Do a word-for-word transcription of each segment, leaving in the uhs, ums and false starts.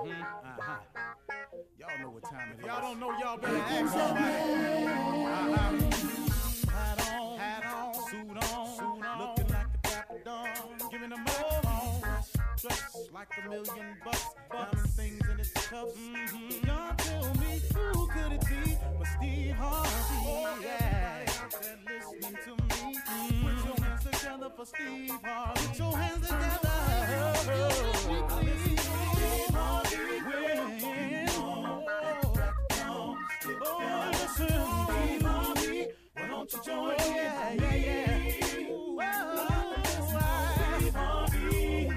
Uh-huh. Y'all know what time it is. Y'all don't know, y'all better ask somebody. Uh-huh. Hat on, hat on, suit on, suit on, looking like a dapper dog, giving them all on. Dressed like a million bucks, diamond things in its cuffs. Mm-hmm. Y'all tell me who could it be but Steve Harvey? Oh, yeah. Everybody out there listening to me, mm-hmm. Put your hands together for Steve Harvey. Put your hands together. Oh, oh, listen to Steve Harvey. Oh, listen, Steve Harvey. Why don't you join me? Yeah, yeah, yeah. Ooh, oh, Steve Harvey.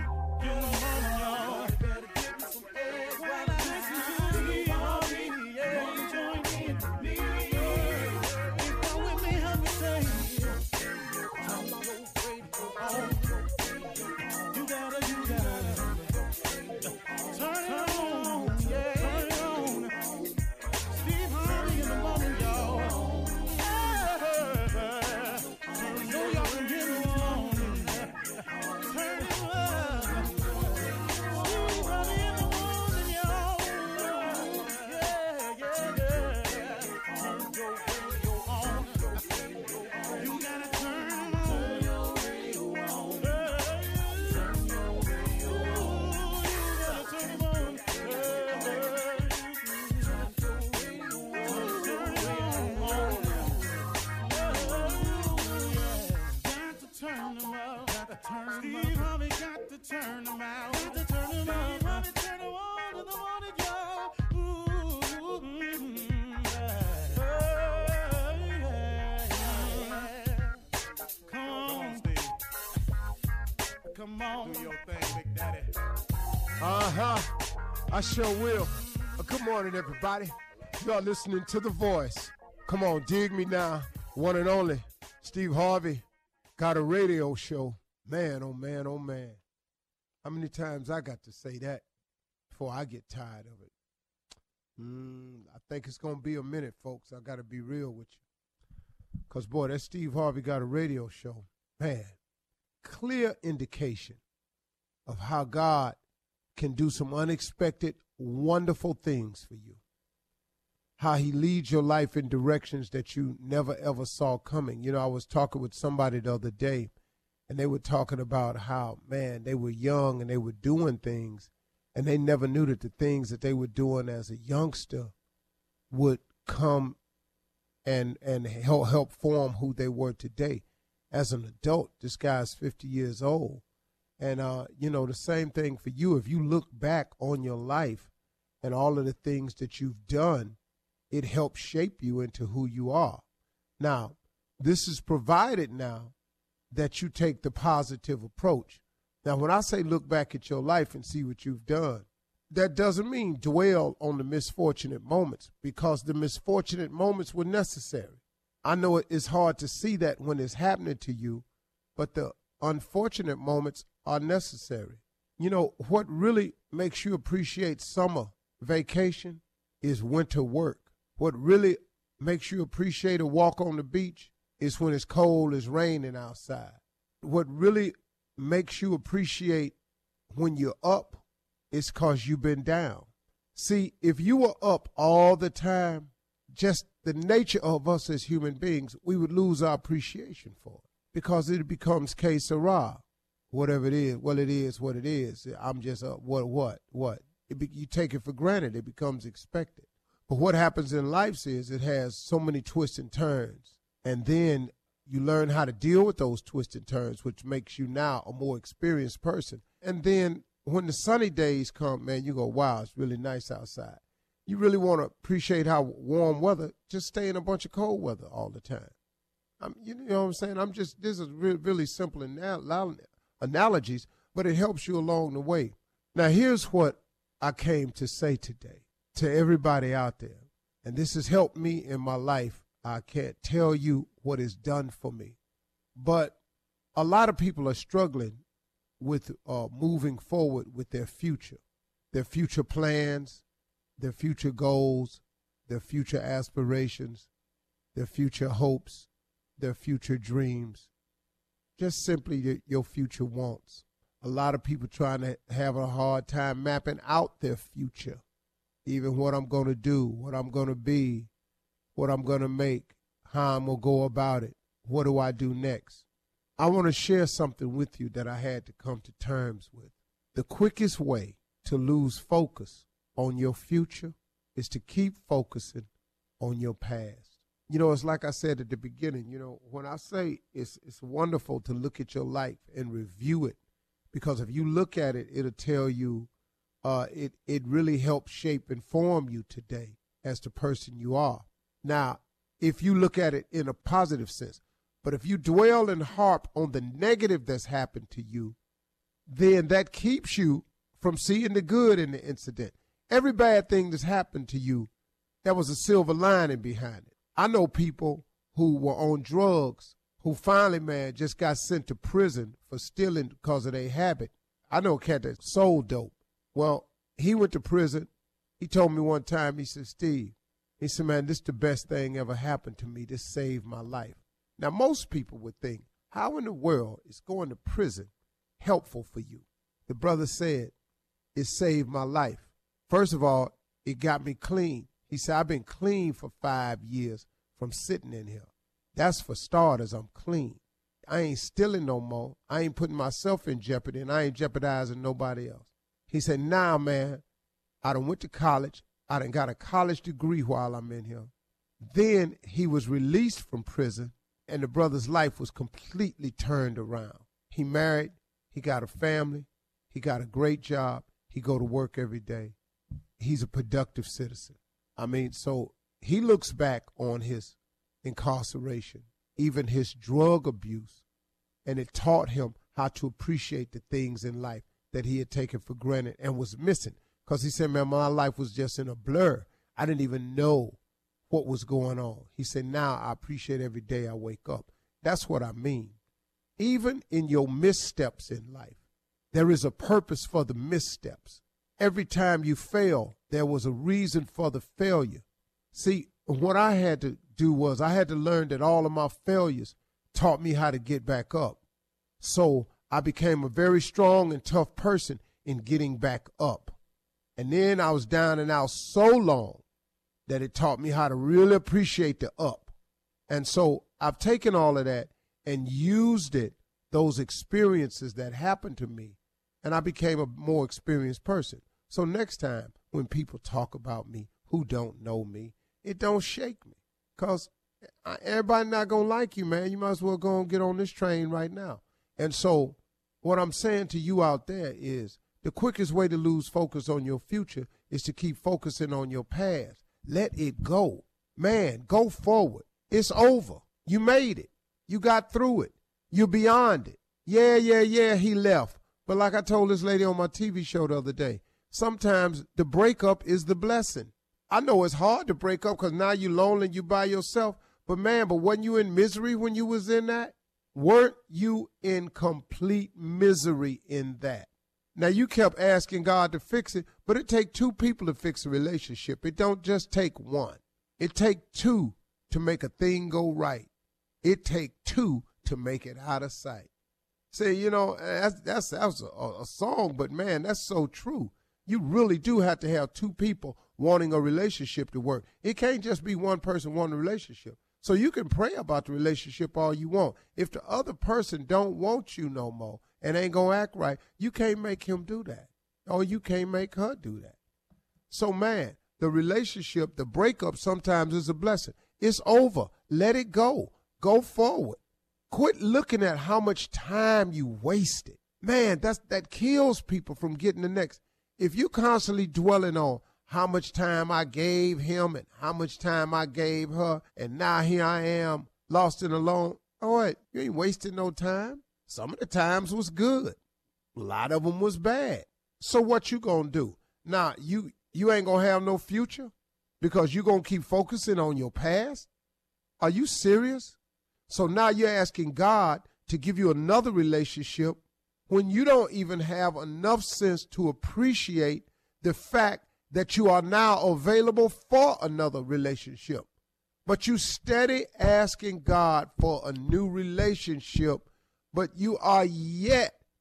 Steve Harvey got to turn them out. Got to turn them out. Harvey turn them on in the morning, y'all. Ooh, mm, yeah. Yeah, yeah. Come on, Steve. Come on. Do your thing, Big Daddy. Uh-huh. I sure will. Uh, good morning, everybody. You are listening to The Voice. Come on, dig me now. One and only, Steve Harvey got a radio show. Man, oh man, oh man. How many times I got to say that before I get tired of it? Mm, I think it's going to be a minute, folks. I got to be real with you. Because, boy, that Steve Harvey got a radio show. Man, clear indication of how God can do some unexpected, wonderful things for you. How he leads your life in directions that you never, ever saw coming. You know, I was talking with somebody the other day, and they were talking about how, man, they were young and they were doing things, and they never knew that the things that they were doing as a youngster would come and and help, help form who they were today. As an adult, this guy's fifty years old. And, uh, you know, the same thing for you. If you look back on your life and all of the things that you've done, it helps shape you into who you are. Now, this is provided now that you take the positive approach. Now, when I say look back at your life and see what you've done, that doesn't mean dwell on the misfortunate moments, because the misfortunate moments were necessary. I know it's hard to see that when it's happening to you, but the unfortunate moments are necessary. You know, what really makes you appreciate summer vacation is winter work. What really makes you appreciate a walk on the beach is when it's cold, it's raining outside. What really makes you appreciate when you're up is because you've been down. See, if you were up all the time, just the nature of us as human beings, we would lose our appreciation for it, because it becomes que sera, whatever it is. Well, it is what it is. I'm just up. What, what, what? It be, you take it for granted. It becomes expected. But what happens in life is it has so many twists and turns. And then you learn how to deal with those twists and turns, which makes you now a more experienced person. And then when the sunny days come, man, you go, wow, it's really nice outside. You really want to appreciate how warm weather, just stay in a bunch of cold weather all the time. I'm, you know what I'm saying? I'm just, this is really, really simple anal- analogies, but it helps you along the way. Now, here's what I came to say today to everybody out there, and this has helped me in my life. I can't tell you what it's done for me, but a lot of people are struggling with uh, moving forward with their future, their future plans, their future goals, their future aspirations, their future hopes, their future dreams, just simply your future wants. A lot of people trying to have a hard time mapping out their future, even what I'm going to do, what I'm going to be, what I'm going to make, how I'm going to go about it, what do I do next. I want to share something with you that I had to come to terms with. The quickest way to lose focus on your future is to keep focusing on your past. You know, it's like I said at the beginning, you know, when I say it's it's wonderful to look at your life and review it, because if you look at it, it'll tell you, uh, it, it really helps shape and form you today as the person you are. Now, if you look at it in a positive sense, but if you dwell and harp on the negative that's happened to you, then that keeps you from seeing the good in the incident. Every bad thing that's happened to you, there was a silver lining behind it. I know people who were on drugs who finally, man, just got sent to prison for stealing because of their habit. I know a cat that sold dope. Well, he went to prison. He told me one time, he said, Steve, he said, man, this is the best thing ever happened to me. This saved my life. Now, most people would think, how in the world is going to prison helpful for you? The brother said, it saved my life. First of all, it got me clean. He said, I've been clean for five years from sitting in here. That's for starters, I'm clean. I ain't stealing no more. I ain't putting myself in jeopardy, and I ain't jeopardizing nobody else. He said, now, nah, man, I done went to college. I done got a college degree while I'm in here. Then he was released from prison, and the brother's life was completely turned around. He married. He got a family. He got a great job. He go to work every day. He's a productive citizen. I mean, so he looks back on his incarceration, even his drug abuse, and it taught him how to appreciate the things in life that he had taken for granted and was missing. Because he said, man, my life was just in a blur. I didn't even know what was going on. He said, now I appreciate every day I wake up. That's what I mean. Even in your missteps in life, there is a purpose for the missteps. Every time you fail, there was a reason for the failure. See, what I had to do was I had to learn that all of my failures taught me how to get back up. So I became a very strong and tough person in getting back up. And then I was down and out so long that it taught me how to really appreciate the up. And so I've taken all of that and used it, those experiences that happened to me, and I became a more experienced person. So next time when people talk about me who don't know me, it don't shake me, because everybody not going to like you, man. You might as well go and get on this train right now. And so what I'm saying to you out there is the quickest way to lose focus on your future is to keep focusing on your past. Let it go. Man, go forward. It's over. You made it. You got through it. You're beyond it. Yeah, yeah, yeah, he left. But like I told this lady on my T V show the other day, sometimes the breakup is the blessing. I know it's hard to break up because now you're lonely and you by yourself. But, man, but wasn't you in misery when you was in that? Weren't you in complete misery in that? Now, you kept asking God to fix it, but it take two people to fix a relationship. It don't just take one. It take two to make a thing go right. It take two to make it out of sight. See, you know, that's, that's, that's a, a song, but, man, that's so true. You really do have to have two people wanting a relationship to work. It can't just be one person wanting a relationship. So you can pray about the relationship all you want. If the other person don't want you no more and ain't going to act right, you can't make him do that. Or you can't make her do that. So, man, the relationship, the breakup sometimes is a blessing. It's over. Let it go. Go forward. Quit looking at how much time you wasted. Man, that's that kills people from getting the next. If you constantly dwelling on how much time I gave him and how much time I gave her, and now here I am, lost and alone, oh, wait, you ain't wasting no time. Some of the times was good. A lot of them was bad. So what you gonna do? Now, you, you ain't gonna have no future because you gonna keep focusing on your past? Are you serious? So now you're asking God to give you another relationship when you don't even have enough sense to appreciate the fact that you are now available for another relationship. But you steady asking God for a new relationship, but you are yet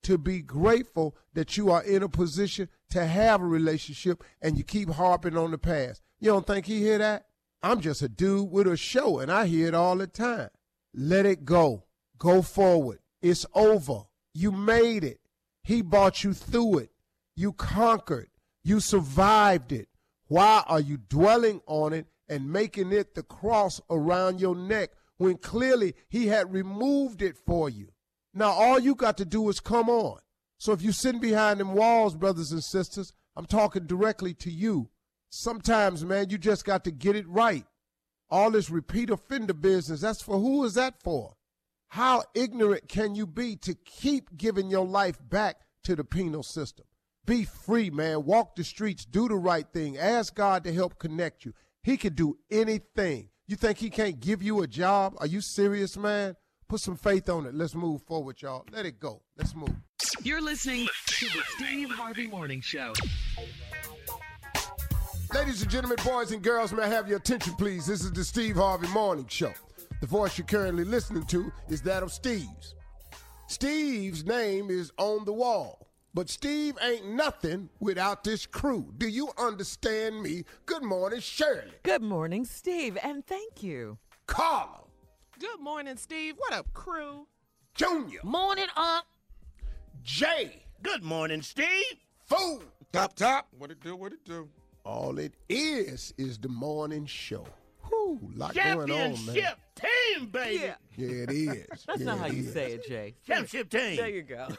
to be grateful that you are in a position to have a relationship and you keep harping on the past. You don't think he hear that? I'm just a dude with a show, and I hear it all the time. Let it go. Go forward. It's over. You made it. He brought you through it. You conquered. You survived it. Why are you dwelling on it and making it the cross around your neck when clearly he had removed it for you? Now, all you got to do is come on. So if you're sitting behind them walls, brothers and sisters, I'm talking directly to you. Sometimes, man, you just got to get it right. All this repeat offender business, that's for who is that for? How ignorant can you be to keep giving your life back to the penal system? Be free, man. Walk the streets. Do the right thing. Ask God to help connect you. He can do anything. You think he can't give you a job? Are you serious, man? Put some faith on it. Let's move forward, y'all. Let it go. Let's move. You're listening to the Steve Harvey Morning Show. Ladies and gentlemen, boys and girls, may I have your attention, please? This is the Steve Harvey Morning Show. The voice you're currently listening to is that of Steve's. Steve's name is on the wall, but Steve ain't nothing without this crew. Do you understand me? Good morning, Shirley. Good morning, Steve, and thank you. Carla. Good morning, Steve. What up, crew? Junior. Morning, Unc. Jay. Good morning, Steve. Fool. Top, top. What it do, what it do? All it is is the morning show. Whew, lot going on, man. Championship team, baby. Yeah. Yeah, it is. That's yeah, not how it you is. say it, Jay. Championship team. There you go.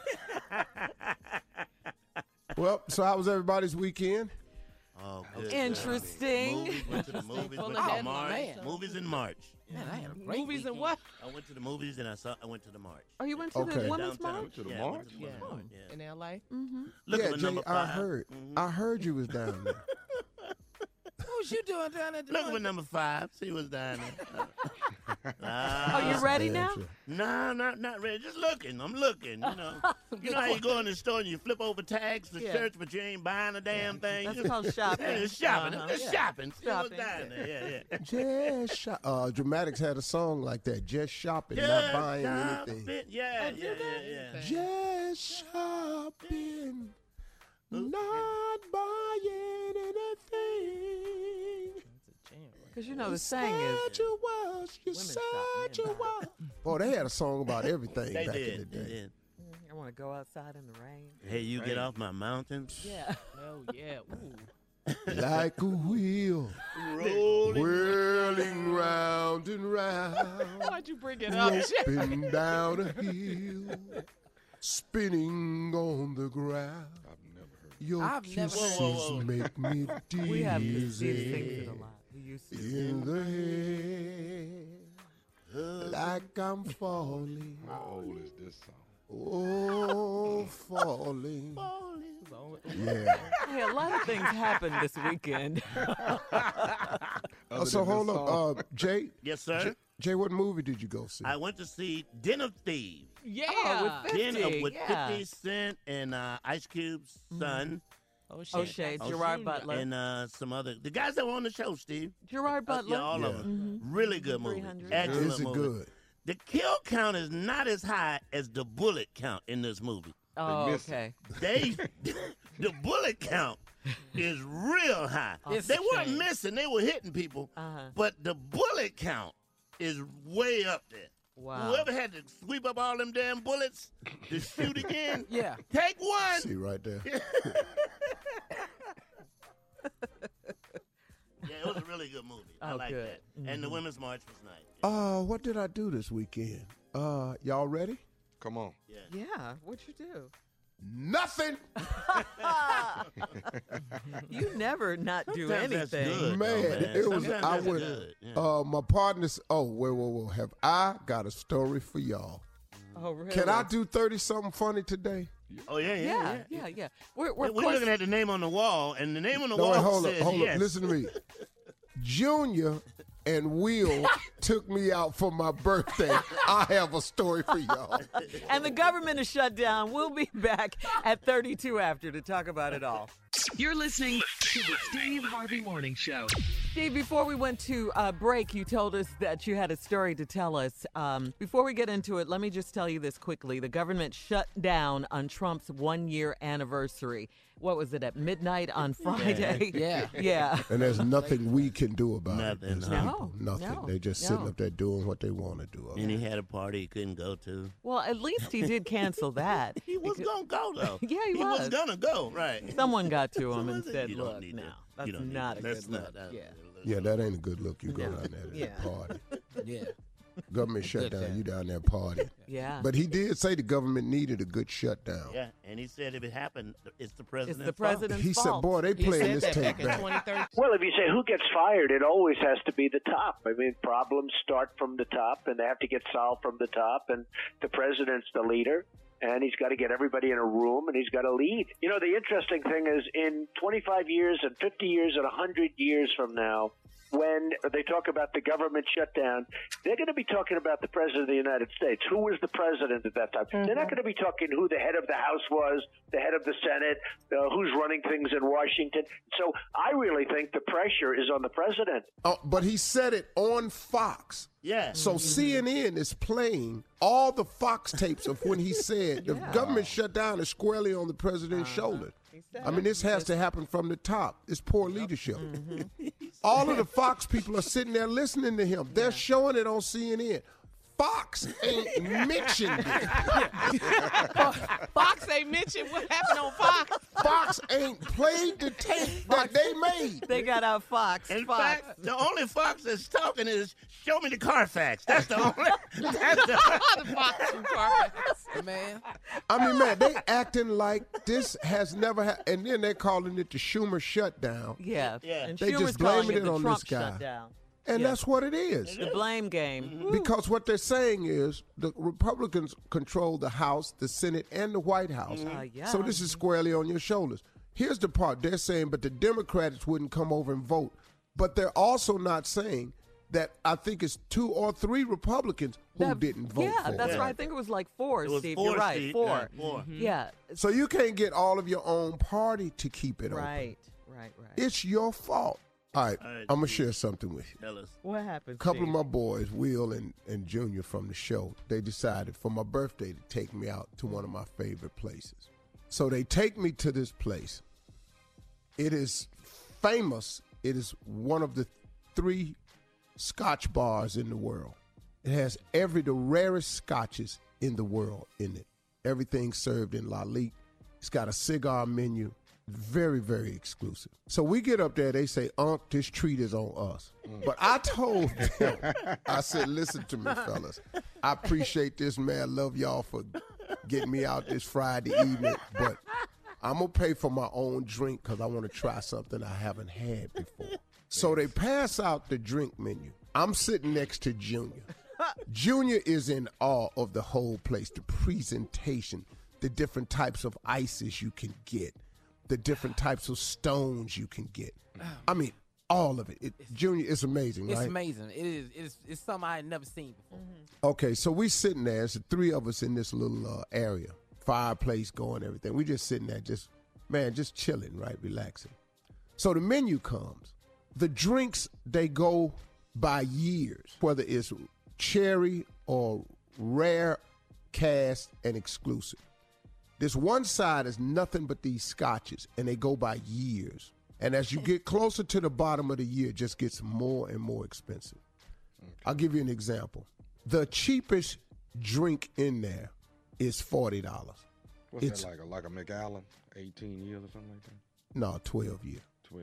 Well, so how was everybody's weekend? Oh, good. Interesting. Movies, went to the movies. Full Went of to that March. man. Movies in March. Man, I had a great Movies and weekend. what? I went to the movies and I saw. I went to the March. Oh, you went to Okay. the Women's Downtown. March? To the yeah, I went March? to the Women's Yeah. March, yeah. In L A. Mm-hmm. Look yeah, at Jay, number I five. heard. Mhm. I heard you was down there. What was you doing down at the Look at number five. See what's down there. Are you ready now? No, not not ready. Just looking. I'm looking. You know. You know how you go in the store and you flip over tags for Yeah. shirts, but you ain't buying a damn thing. That's Just- called shopping. Yeah, it's shopping. Uh-huh. It's Yeah. shopping. See what's Shopping. down there. Yeah, yeah. Just shop. Uh, Dramatics had a song like that. Just shopping, Just not buying shopping. anything. Yeah, Oh, yeah, did they? yeah, yeah. Just shopping, not buying anything. Because you know the saying is, Said you was, you Women said shop, you men was. Boy, they had a song about everything They back did. in the They day. did. I want to go outside in the rain. Hey, you get off my mountain. Yeah. Oh, yeah. Ooh. Like a wheel, Rolling. whirling round and round. Why'd you bring it up? Roping down a hill, spinning on the ground. I've never heard. Your I've never kisses heard- Whoa, whoa, whoa. make me dizzy We have to sing it a lot. We used to. in the head, like I'm falling. How old is this song? Oh, falling. Yeah. Hey, a lot of things happened this weekend. Uh, so hold up, uh, Jay. Yes, sir. Jay, what movie did you go see? I went to see Den of Thieves. Yeah. Oh, with Den of fifty, with yeah. fifty Cent and uh, Ice Cube's son. Oh, shit. O'Shea, That's Gerard Junior. Butler. And uh, some other the guys that were on the show, Steve. Gerard Uh, Butler. yeah, all of Yeah. them. Really good movie. three hundred. Excellent Is it movie. good? The kill count is not as high as the bullet count in this movie. Oh, They missed it. okay. They the bullet count is real high. It's they a weren't shame. missing; they were hitting people. Uh-huh. But the bullet count is way up there. Wow. Whoever had to sweep up all them damn bullets to shoot again, Yeah. take one. See right there. Yeah, it was a really good movie. I Oh, like good. that. And the Women's March was nice. Uh, what did I do this weekend? Uh, y'all ready? Come on. Yeah. Yeah. What'd you do? Nothing. You never not do Sometimes that's anything. good, though, Man, man. it was. Sometimes I that's went. good, yeah. Uh, my partners. Oh, wait, wait, wait. Have I got a story for y'all? Oh, really? Can I do thirty something funny today? Oh yeah, yeah, Yeah, yeah. yeah, yeah. We're, we're, We're, of we're course- looking at the name on the wall, and the name on the No, wall wait, hold up, says hold yes. up. Listen to me. Junior and Will took me out for my birthday. I have a story for y'all. And the government is shut down. We'll be back at thirty-two after to talk about it all. You're listening to the Steve Harvey Morning Show. Steve, before we went to uh, break, you told us that you had a story to tell us. Um, before we get into it, let me just tell you this quickly. The government shut down on Trump's one-year anniversary. What was it, at midnight on Friday? Yeah. Yeah. And there's nothing we can do about Nothing, it. These huh? people, No, nothing. no, They're just no. sitting up there doing what they want to do. And he had a party he couldn't go to. Well, at least he did cancel that. He was Because- gonna go though. Yeah, he he was. was. gonna go. Right. Someone got to him Someone and said, said, "You don't look, need no, to- that's you don't not need a to- that's good not- look. that's- Yeah. Yeah, that ain't a good look. You go No. down there to Yeah. that party. Yeah. Government shut Good down. time. You down there partying. Yeah. But he did say the government needed a good shutdown. Yeah, and he said if it happened, it's the president's it's the fault. president's He said, fault. boy, they He playing said this that tape back in back. twenty thirteen. Well, if you say who gets fired, it always has to be the top. I mean, problems start from the top, and they have to get solved from the top, and the president's the leader, and he's got to get everybody in a room, and he's got to lead. You know, the interesting thing is in twenty-five years and fifty years and one hundred years from now, when they talk about the government shutdown, they're going to be talking about the president of the United States. Who was the president at that time? They're not going to be talking who the head of the House was, the head of the Senate, uh, who's running things in Washington. So I really think the pressure is on the president. Oh, but he said it on Fox. Yeah. So C N N is playing all the Fox tapes of when he said the Yeah. government shut down is squarely on the president's shoulder. He said I mean, it. this has to happen from the top. It's poor leadership. All of the Fox people are sitting there listening to him. They're showing it on C N N. Fox ain't mentioned it. Fox ain't mentioned what happened on Fox. Fox ain't played the tape that they made. They got out Fox. In Fox. fact, the only Fox that's talking is show me the Carfax. That's the only. That's the, the Fox from Carfax, man. I mean, man, they acting like this has never happened. And then they're calling it the Schumer shutdown. Yeah. Yeah. And They Schumer's just blaming calling it the on Trump this guy. shutdown. And Yeah. that's what it is. The blame game. Because what they're saying is the Republicans control the House, the Senate, and the White House. Uh, yeah. So this is squarely on your shoulders. Here's the part. They're saying, but the Democrats wouldn't come over and vote. But they're also not saying that I think it's two or three Republicans who That- didn't vote yeah, for that's it. right. I think it was like four, it was Steve. four, You're right. Steve. Four. Yeah, four. Yeah. So you can't get all of your own party to keep it Right. Right, right. open. It's your fault. All right, All right, I'm going to Steve. share something with you. Tell us. What happened, A couple Steve? of my boys, Will and, and Junior from the show, they decided for my birthday to take me out to one of my favorite places. So they take me to this place. It is famous. It is one of the three Scotch bars in the world. It has every the rarest scotches in the world in it. Everything served in Lalique. It's got a cigar menu. Very, very exclusive. So we get up there, they say, Unc, this treat is on us. But I told them, I said, listen to me, fellas. I appreciate this, man. I love y'all for getting me out this Friday evening. But I'm going to pay for my own drink because I want to try something I haven't had before. So they pass out the drink menu. I'm sitting next to Junior. Junior is in awe of the whole place, the presentation, the different types of ices you can get, the different types of stones you can get. I mean, all of it. it Junior, it's amazing, It's right? amazing. It is. It's, it's something I had never seen before. Okay, so we sitting there. It's the three of us in this little uh, area, fireplace going, everything. We just sitting there, just man, just chilling, right, relaxing. So the menu comes. The drinks, they go by years, whether it's cherry or rare, cast, and exclusive. This one side is nothing but these scotches, and they go by years. And as you get closer to the bottom of the year, it just gets more and more expensive. I'll give you an example. The cheapest drink in there is forty dollars. What's It's- that like? A, like a McAllen, eighteen years or something like that? No, twelve year. twelve.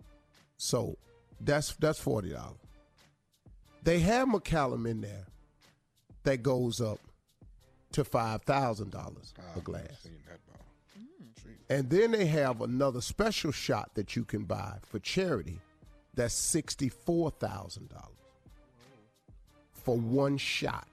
So that's that's forty dollars. They have McCallum in there that goes up to five thousand dollars a I've glass. never seen that bar. And then they have another special shot that you can buy for charity that's sixty-four thousand dollars for one shot.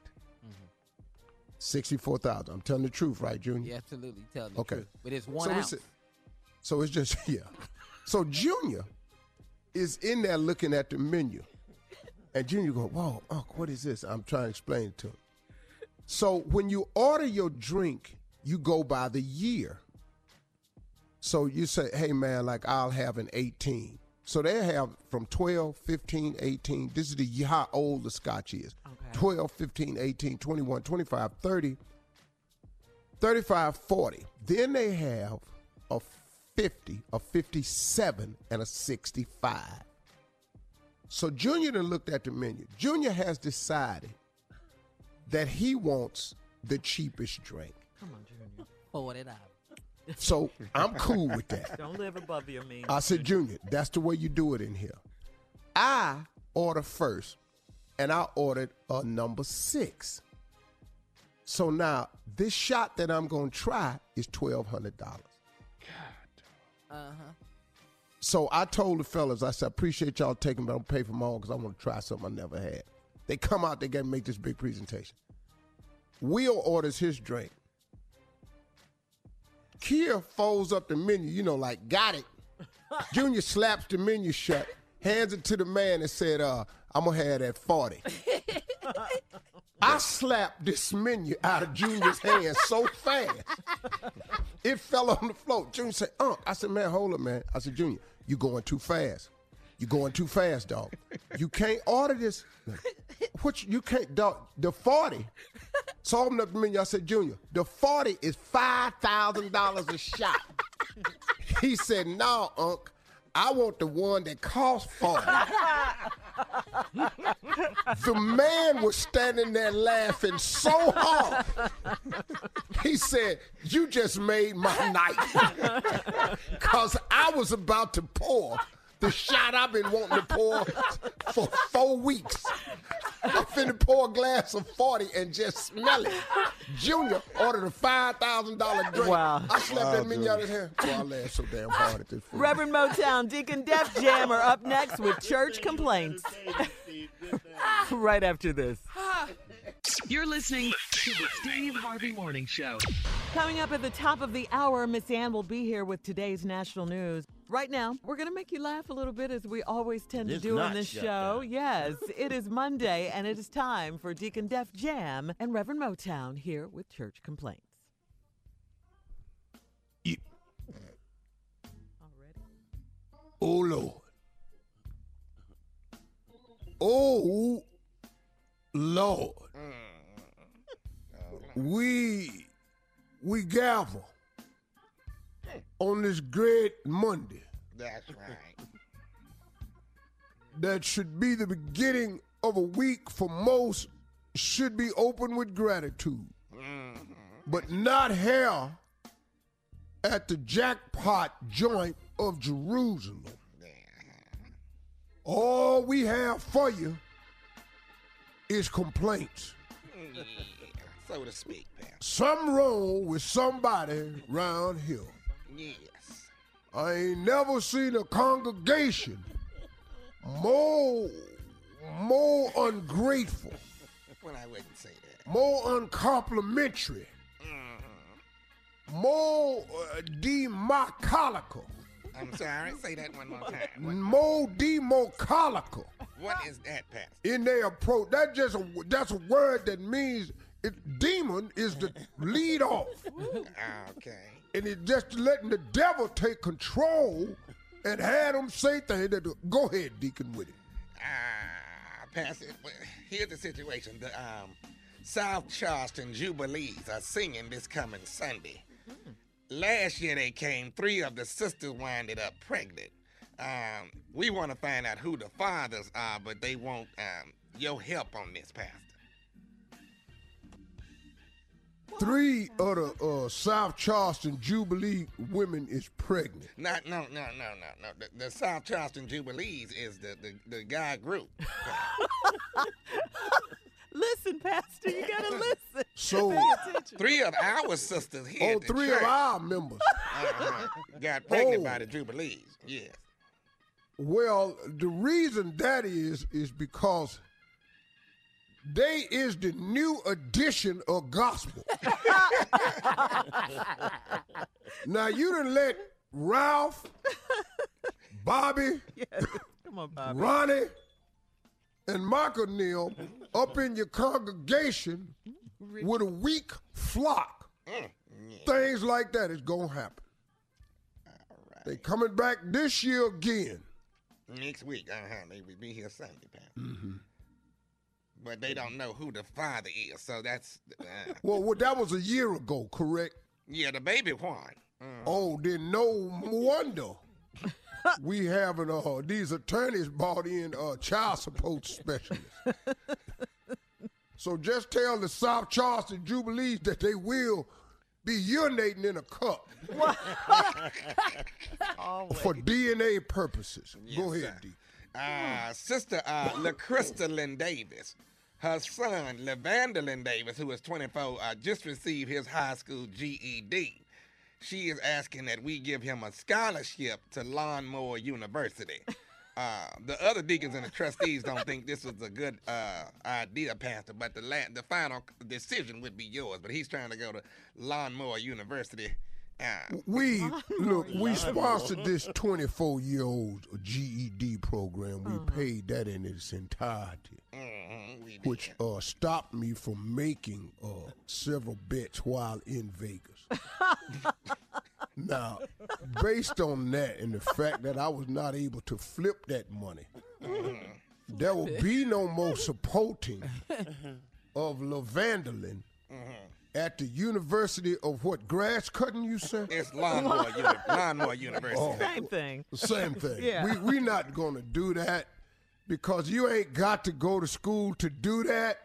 sixty-four thousand dollars. I'm telling the truth, right, Junior? You absolutely telling the Okay. truth. But it's one so ounce. It's, so it's just, yeah. So Junior is in there looking at the menu. And Junior go, whoa, Unc, what is this? I'm trying to explain it to him. So when you order your drink, you go by the year. So you say, hey, man, like I'll have an eighteen. So they have from twelve, fifteen, eighteen. This is the year how old the scotch is. Okay. twelve, fifteen, eighteen, twenty-one, twenty-five, thirty, thirty-five, forty. Then they have a fifty, a fifty-seven, and a sixty-five. So Junior done looked at the menu. Junior has decided that he wants the cheapest drink. Come on, Junior. forty dollars. So I'm cool with that. Don't live above your means. I said, Junior, that's the way you do it in here. I order first, and I ordered a number six. So now this shot that I'm going to try is twelve hundred dollars. Uh huh. So I told the fellas, I said, I appreciate y'all taking me, but I'm pay for my own because I want to try something I never had. They come out, they got to make this big presentation. Will orders his drink. Kia folds up the menu, you know, like, got it. Junior slaps the menu shut, hands it to the man and said, uh, I'm going to have that forty. I slapped this menu out of Junior's hand so fast, it fell on the floor. Junior said, Unc. I said, man, hold up, man. I said, Junior, you going too fast. You going too fast, dog. You can't order this. What you, you can't, dog. The forty. So I opened up the menu. I said, Junior, the forty is five thousand dollars a shot. He said, no, Unc. I want the one that costs forty. The man was standing there laughing so hard. He said, you just made my night. Because I was about to pour the shot I've been wanting to pour for four weeks. I'm finna pour a glass of forty and just smell it. Junior ordered a five thousand dollars drink. Wow. I slapped Wow, that menu out of his hand. Oh, I laughed so damn hard at this food. Reverend Motown, Deacon Def Jam are up next with church complaints. Right after this. You're listening to the Steve Harvey Morning Show. Coming up at the top of the hour, Miss Ann will be here with today's national news. Right now, we're going to make you laugh a little bit as we always tend This to do on nut this shut show. down. Yes, it is Monday, and it is time for Deacon Def Jam and Reverend Motown here with church complaints. Yeah. Already? Oh, Lord. Oh, Lord. We, we gavel on this great Monday. That's right. That should be the beginning of a week for most, should be open with gratitude. Mm-hmm. But not here at the jackpot joint of Jerusalem. All we have for you is complaints. Yeah, so to speak, Pastor. Something wrong with somebody round here. Yes. I ain't never seen a congregation more, more ungrateful, Well, I wouldn't say that. more uncomplimentary, more uh, democolical, I'm sorry. Say that one more time. What, more democolical what is that, Pastor? in their approach. That just a, that's a word that means it, demon is the lead off. Okay. And it's just letting the devil take control and have them say things that go ahead, Deacon, with it. Ah, Pastor, well, here's the situation. The um, South Charleston Jubilees are singing this coming Sunday. Last year they came, three of the sisters winded up pregnant. Um, we want to find out who the fathers are, but they want um, your help on this, Pastor. Three of the uh, South Charleston Jubilee women is pregnant. Not, no, no, no, no, no. The, the South Charleston Jubilees is the, the, the guy group. Listen, Pastor, you got to listen. So, Three of our sisters here oh, at the three church of our members. uh-huh, got pregnant Oh. by the Jubilees. Yes. Well, the reason that is, is because they is the new edition of gospel. Now, you done let Ralph, Bobby, Yes. Come on, Bobby. Ronnie, and Michael Neal up in your congregation with a weak flock. Mm, yeah. Things like that is going to happen. All right. They coming back this year again. Next week, uh-huh. They will be here Sunday, Pastor. Mm-hmm. But they don't know who the father is, so that's... Uh, well, well, that was a year ago, correct? Yeah, the baby one. Uh, oh, then no wonder we having uh, these attorneys brought in uh, child support specialists. So just tell the South Charleston Jubilees that they will be urinating in a cup for D N A purposes. Yes, Go ahead, sir. D. Uh, Sister uh, LaCrystal Lynn Davis, her son, Levander Lynn Davis, who is twenty-four, uh, just received his high school G E D. She is asking that we give him a scholarship to Lawnmower University. Uh, the other deacons and the trustees don't think this is a good uh, idea, Pastor, but the la- the final decision would be yours. But he's trying to go to Lawnmower University. Uh, we look, we sponsored this twenty-four-year-old G E D program. We uh-huh. paid that in its entirety, mm-hmm, we which uh, stopped me from making uh, several bets while in Vegas. Now, based on that and the fact that I was not able to flip that money, mm-hmm. there will be no more supporting of Levanderlin mm-hmm. at the University of what, grass cutting, you said? It's Lawnmower, uni- Lawnmower University. Oh, same thing. Same thing. Yeah. We we not going to do that because you ain't got to go to school to do that.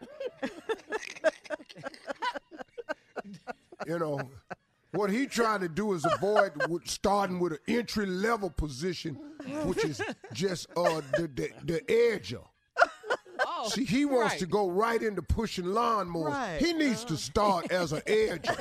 You know, what he trying to do is avoid with starting with an entry-level position, which is just uh, the, the, the edger. Oh, See, he wants right. to go right into pushing lawnmowers. Right. He needs to start as an edger.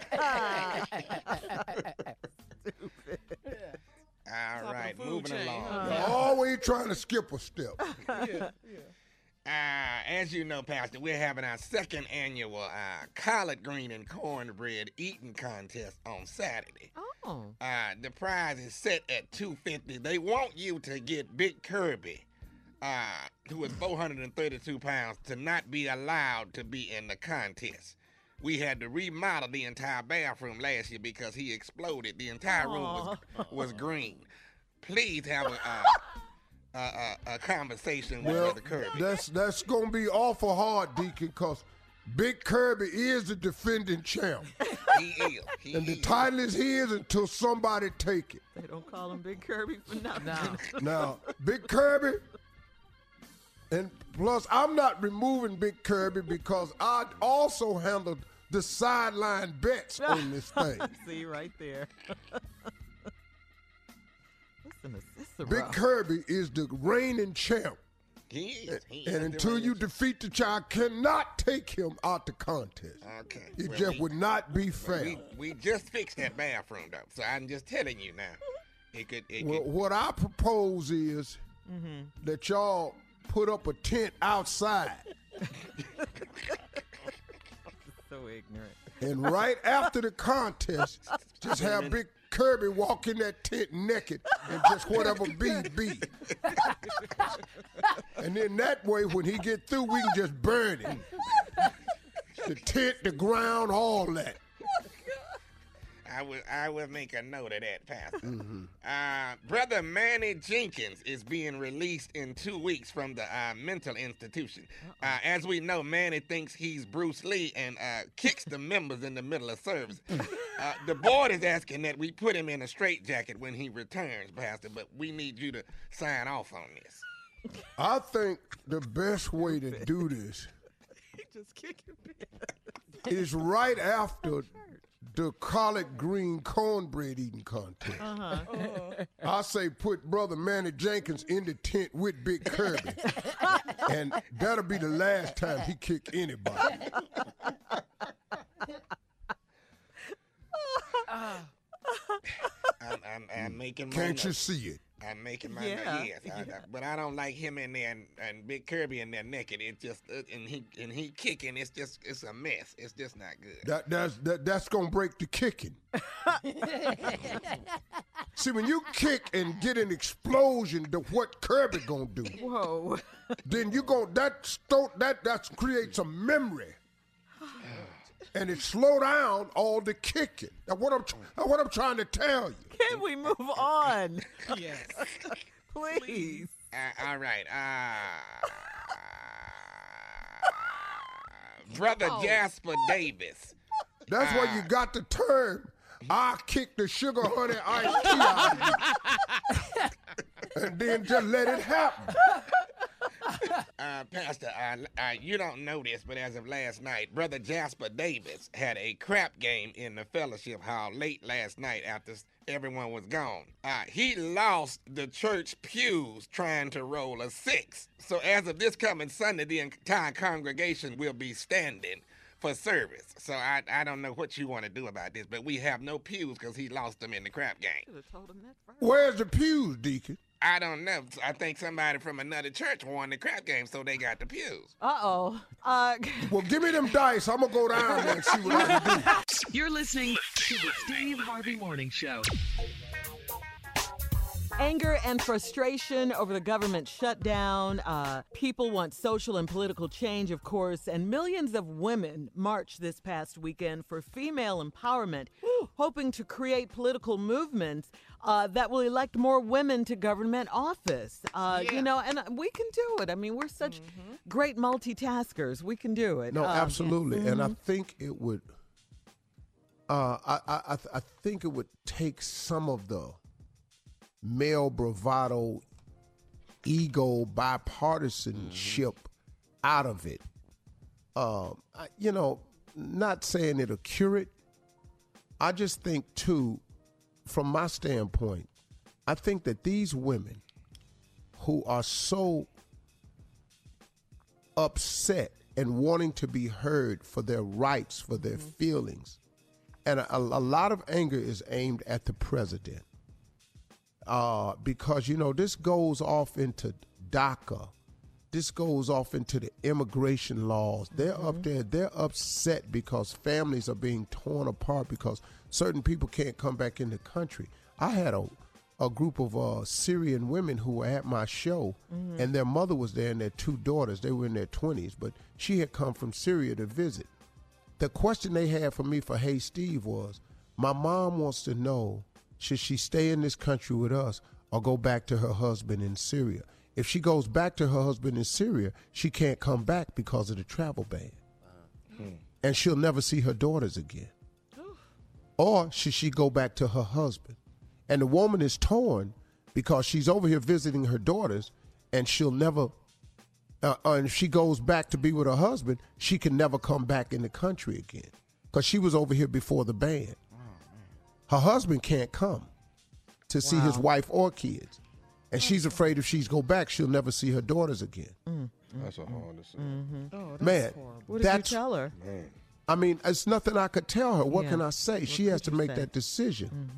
All right, food moving chain, along. huh? You're always trying to skip a step. yeah, yeah. Uh, as you know, Pastor, we're having our second annual uh, collard green and cornbread eating contest on Saturday. Oh. Uh, the prize is set at two hundred fifty dollars. They want you to get Big Kirby, uh, who is four hundred thirty-two pounds, to not be allowed to be in the contest. We had to remodel the entire bathroom last year because he exploded. The entire room was, was green. Please have a... Uh, Uh, uh, a conversation with well, Brother Kirby. That's that's gonna be awful hard, Deacon, because Big Kirby is the defending champ. He is. He and the is. title is his until somebody take it. They don't call him Big Kirby for nothing. No. Now, Big Kirby, and plus I'm not removing Big Kirby because I also handled the sideline bets on this thing. See, right there. Listen, this Big Kirby is the reigning champ. He is. He is And the until reigning you champ. defeat the child, cannot take him out the contest. Okay. It Well, just we, would not be fair. we, we just fixed that bathroom, though, so I'm just telling you now. It could. It Well, could what I propose is Mm-hmm. that y'all put up a tent outside, So ignorant. and right after the contest, just have Big Kirby walk in that tent naked and just whatever be, be. And then that way, when he get through, we can just burn him. The tent, the ground, all that. I will. I will make a note of that, Pastor. Mm-hmm. Uh, Brother Manny Jenkins is being released in two weeks from the uh, mental institution. Uh, as we know, Manny thinks he's Bruce Lee and uh, kicks the members in the middle of service. Uh, the board is asking that we put him in a straitjacket when he returns, Pastor, but we need you to sign off on this. I think the best way to do this He just kicking me. is right after the collard green cornbread eating contest. Uh-huh. I say put Brother Manny Jenkins in the tent with Big Kirby. And that'll be the last time he kick anybody. I'm, I'm, I'm making my Can't you notes. see it? I'm making my Yeah. notes. Yes, I, I, but I don't like him in there and, and Big Kirby in there naked. It's just uh, and he and he kicking. It's just it's a mess. It's just not good. That that's that, that's gonna break the kicking. See, when you kick and get an explosion to what Kirby gonna do, Whoa. then you go that sto- that that creates a memory, and it slow down all the kicking. That's what I'm tr- that's what I'm trying to tell you. Can we move on? Yes. Please. Uh, all right. Uh, Brother Oh. Jasper Davis. That's why you got the term. I kick the sugar honey iced tea out of you. And then just let it happen. Uh, Pastor, uh, uh, you don't know this, but as of last night, Brother Jasper Davis had a crap game in the fellowship hall late last night after everyone was gone. Uh, he lost the church pews trying to roll a six. So as of this coming Sunday, the entire congregation will be standing for service. So I, I don't know what you want to do about this, but we have no pews because he lost them in the crap game. Should have told him that first. Where's the pews, Deacon? I don't know. I think somebody from another church won the crap game, so they got the pews. Uh-oh. Uh, Well, give me them dice. I'm going to go down there and see what I can do. You're listening to the Steve Harvey Morning Show. Anger and frustration over the government shutdown. Uh, people want social and political change, of course, and millions of women marched this past weekend for female empowerment, hoping to create political movements uh, that will elect more women to government office. Uh, Yeah. You know, and we can do it. I mean, we're such great multitaskers. We can do it. No, Um, absolutely. And I think it would, uh, I, I, I, th- I think it would take some of the male bravado, ego, bipartisanship out of it. Um, I, you know, not saying it'll cure it. I just think, too, from my standpoint, I think that these women who are so upset and wanting to be heard for their rights, for their feelings, and a, a lot of anger is aimed at the president. Uh, because, you know, this goes off into DACA. This goes off into the immigration laws. They're Mm-hmm. up there. They're upset because families are being torn apart because certain people can't come back in the country. I had a, a group of uh, Syrian women who were at my show, Mm-hmm. and their mother was there and their two daughters. They were in their twenties, but she had come from Syria to visit. The question they had for me for Hey Steve was, my mom wants to know, should she stay in this country with us or go back to her husband in Syria? If she goes back to her husband in Syria, she can't come back because of the travel ban. And she'll never see her daughters again. Or should she go back to her husband? And the woman is torn because she's over here visiting her daughters and she'll never, uh, and if she goes back to be with her husband, she can never come back in the country again because she was over here before the ban. Her husband can't come to see his wife or kids. And she's afraid if she's go back, she'll never see her daughters again. That's a hard decision. Oh, that's Man, horrible. What did that's, you tell her? Man. I mean, it's nothing I could tell her. What Yeah. can I say? she has to could you make say? that decision.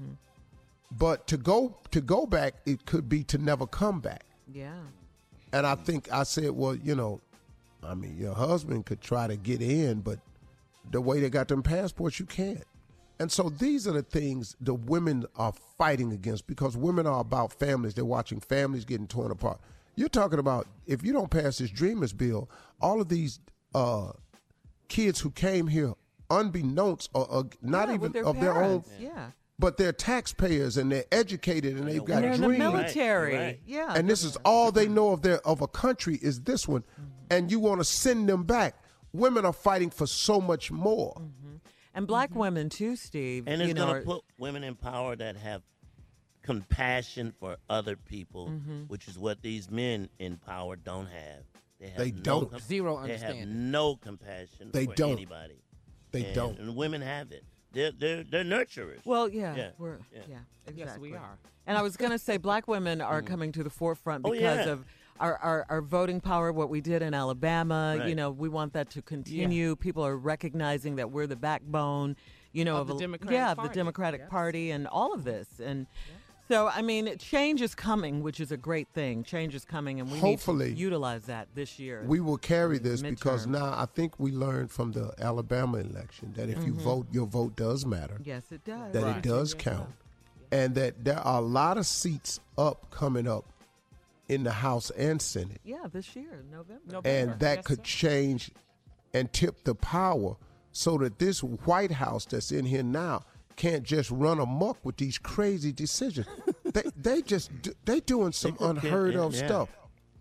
But to go to go back, it could be to never come back. Yeah. And I think I said, well, you know, I mean, your husband could try to get in, but the way they got them passports, you can't. And so these are the things the women are fighting against because women are about families. They're watching families getting torn apart. You're talking about if you don't pass this Dreamers bill, all of these uh, kids who came here unbeknownst or, or not Yeah, even with their of their own, parents. Yeah. but they're taxpayers and they're educated and they've got And they're in the dreams. military. Right. Yeah. And this is all they know of their of a country is this one, and you want to send them back. Women are fighting for so much more. And black women too, Steve. And it's you know, going are- to put women in power that have compassion for other people, Mm-hmm. which is what these men in power don't have. They, have They no don't. com- Zero They understanding. have no compassion They for don't. anybody. They and, don't. And women have it. They're they're they're nurturers. Well, yeah, Yeah, we're yeah, yeah. exactly. Yes, we are. And I was going to say, black women are coming to the forefront Oh, because yeah. of our, our, our voting power. What we did in Alabama, you Right. know, we want that to continue. People are recognizing that we're the backbone, you know, Of the a- Democratic yeah, of the Party. Democratic Yes. Party, and all of this. And so, I mean, change is coming, which is a great thing. Change is coming, and we Hopefully, need to utilize that this year. We will carry this because Midterm. now I think we learned from the Alabama election that if you vote, your vote does matter, yes, it does. that it does count, and that there are a lot of seats up coming up in the House and Senate. Yeah, this year, November. November. And that Yes, could sir. change and tip the power so that this White House that's in here now can't just run amok with these crazy decisions. they they just do, they doing some They could get- unheard yeah, of yeah. stuff.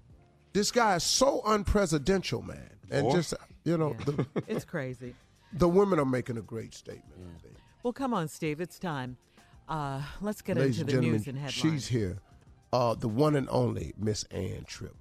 This guy is so unpresidential, man, and Boy. just you know the, It's crazy. the women are making a great statement. I think. Well, come on, Steve. It's time. Uh, let's get Ladies into and the gentlemen, news and headlines. she's here, uh, the one and only Miss Ann Tripp.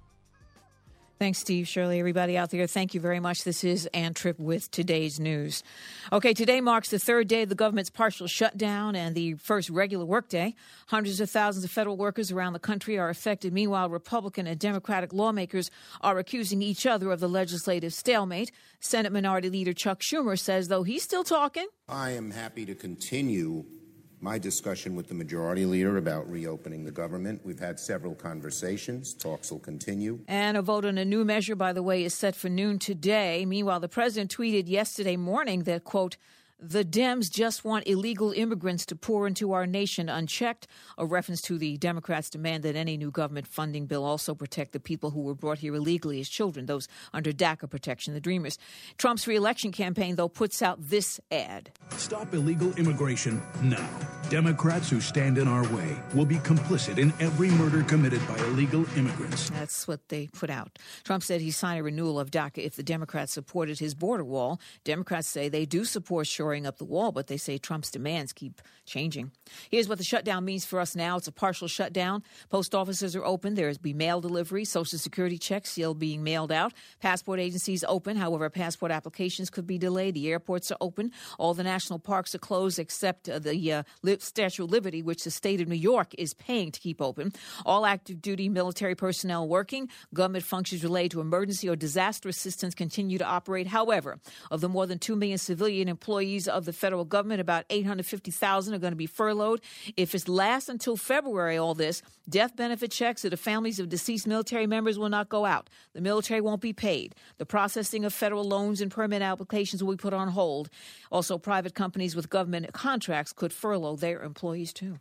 Thanks, Steve, Shirley, everybody out there. Thank you very much. This is Ann Tripp with today's news. Okay, today marks the third day of the government's partial shutdown and the first regular workday. Hundreds of thousands of federal workers around the country are affected. Meanwhile, Republican and Democratic lawmakers are accusing each other of the legislative stalemate. Senate Minority Leader Chuck Schumer says, though he's still talking, I am happy to continue my discussion with the majority leader about reopening the government. We've had several conversations. Talks will continue. and a vote on a new measure, by the way, is set for noon today. Meanwhile, the president tweeted yesterday morning that, quote, the Dems just want illegal immigrants to pour into our nation unchecked, a reference to the Democrats' demand that any new government funding bill also protect the people who were brought here illegally as children, those under DACA protection, the Dreamers. Trump's reelection campaign, though, puts out this ad. Stop illegal immigration now. Democrats who stand in our way will be complicit in every murder committed by illegal immigrants. That's what they put out. Trump said he signed a renewal of DACA if the Democrats supported his border wall. Democrats say they do support shoring up the wall, but they say Trump's demands keep changing. Here's what the shutdown means for us now. It's a partial shutdown. Post offices are open. There's be mail delivery, Social Security checks still being mailed out. Passport agencies open. However, passport applications could be delayed. The airports are open. All the national parks are closed except uh, the uh, Statue of Liberty, which the state of New York is paying to keep open. All active duty military personnel working. Government functions related to emergency or disaster assistance continue to operate. However, of the more than two million civilian employees of the federal government, about eight hundred fifty thousand are going to be furloughed. If it lasts until February, all this, death benefit checks to the families of deceased military members will not go out. The military won't be paid. The processing of federal loans and permit applications will be put on hold. Also, private companies with government contracts could furlough their employees, too.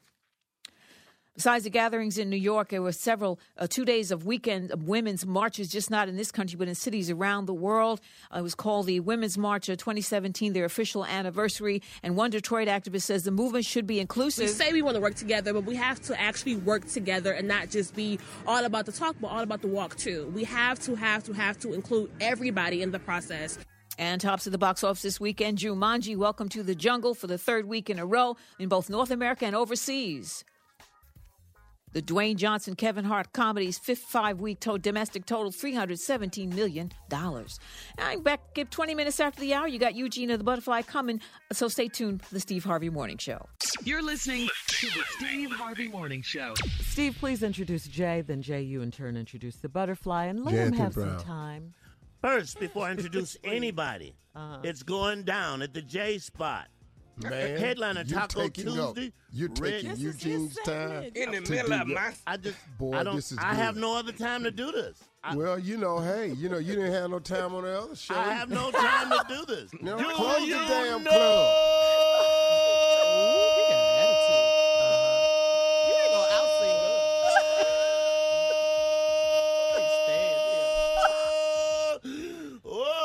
Besides the gatherings in New York, there were several uh, two days of weekend of women's marches, just not in this country, but in cities around the world. Uh, it was called the Women's March of twenty seventeen, their official anniversary. And one Detroit activist says the movement should be inclusive. We say we want to work together, but we have to actually work together and not just be all about the talk, but all about the walk, too. We have to, have to, have to include everybody in the process. And tops of the box office this weekend, Jumanji, Welcome to the Jungle for the third week in a row in both North America and overseas. The Dwayne Johnson, Kevin Hart comedy's fifth five-week to- domestic total, three hundred seventeen million dollars. I'm back at twenty minutes after the hour. You got Eugene of the Butterfly coming, so stay tuned for the Steve Harvey Morning Show. You're listening to the Steve Harvey Morning Show. Steve, please introduce Jay. Then Jay, you in turn introduce the Butterfly, and let Jay him Anthony have Brown. some time. First, before I introduce anybody, Uh-huh. it's going down at the J Spot. Man, Headliner you Taco taking up- Tuesday. You're taking Red- Eugene's time In the to middle do of your- my... I just, Boy, I don't, this is I have good. no other time to do this. I, Well, you know, hey, you know, you didn't have no time on the other show. I have no time to do this. No, Do close the you damn know? club. He got an attitude. You ain't gonna out-sing us. Can't stand him.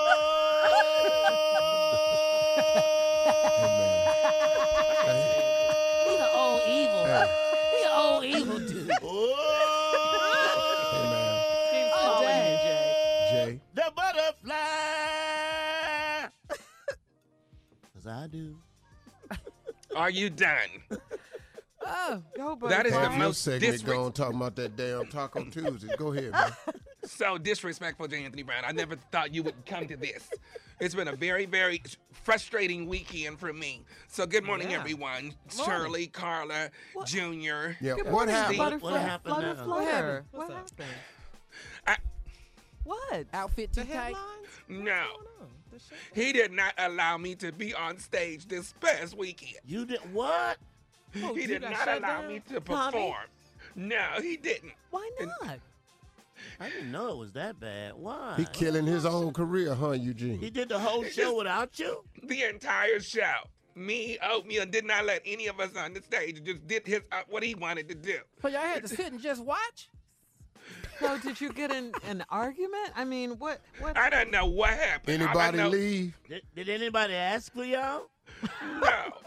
Hey, He's an old evil. man. He's an old evil dude. Hey, man. Oh, Jay. Jay. The butterfly. Because I do. Are you done? Oh, Go, That is Half the your most segment disres- going talking about that damn Taco Tuesday. Go ahead, man. so disrespectful, J. Anthony Brown. I never thought you would come to this. It's been a very, very frustrating weekend for me. So good morning, Yeah. everyone. Shirley, Carla, Junior. Yeah, Good what morning, happened? Butterfly. What happened Flutter, now? flutter. What happened? What What's up? happened? I- What? Outfit too The tight. headlines? No. Oh, the shit. He did not allow me to be on stage this past weekend. You did what? Oh, He you did got not shut allow down? me to Tommy? perform. No, he didn't. Why not? I didn't know it was that bad. Why? He killing his own career, huh, Eugene? He did the whole show without you? The entire show. Me, Oatmeal, did not let any of us on the stage. Just did his uh, what he wanted to do. So y'all had to sit and just watch? So did you get in an argument? I mean, what? What? I don't know what happened. All I Anybody know- leave? Did, did anybody ask for y'all? No.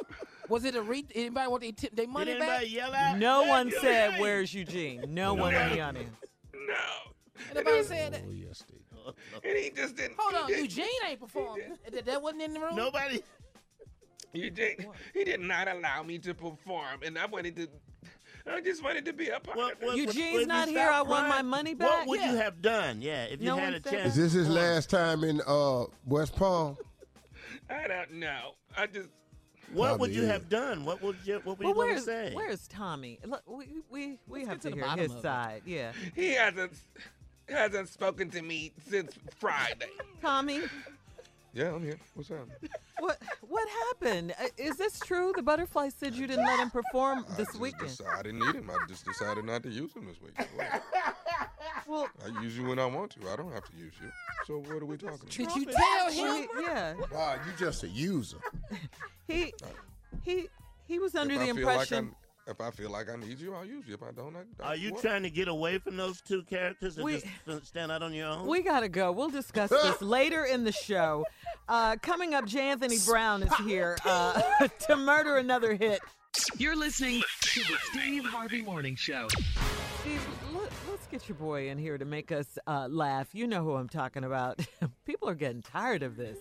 Was it a re? Anybody want their tip, their money Did back? anybody yell out? No "Hey, one you said, ain't." "Where's Eugene?" No one in the audience. Anybody said that? Oh, yes, Steve. And he just didn't. Hold he on, didn't- Eugene ain't performing. That, that wasn't in the room. Nobody. Eugene, he did not allow me to perform, and I wanted to. I just wanted to be a part What, of it. what, Eugene's what, not if you here. stop I want my crying, money What back. would Yeah. you have done? Yeah, if you No had one a said chance. Is this his to perform. last time in uh, West Palm? I don't know. I just. What Probably would you is. have done? What would you? What would Well, you want to where's say? where's Tommy? Look, we we we Let's have get to, to the hear bottom his of it. side. Yeah, He hasn't hasn't spoken to me since Friday. Tommy, Yeah, I'm here. What's up? what what happened? Uh, Is this true? The Butterfly said you didn't let him perform I this just weekend. deci- I didn't need him. I just decided not to use him this week. Well, Well, I use you when I want to. I don't have to use you. So what are we talking about? Did you tell well, him? he- yeah, Wow, you just a user. he he he was under if the I feel like impression. I, if I feel like I need you, I'll use you. If I don't, I, I Are you what? trying to get away from those two characters and We- just stand out on your own? We gotta go. We'll discuss this later in the show. Uh, coming up, J. Anthony Brown is here uh, to murder another hit. You're listening to the Steve Harvey Morning Show. Steve, let, let's get your boy in here to make us uh, laugh. You know who I'm talking about. People are getting tired of this.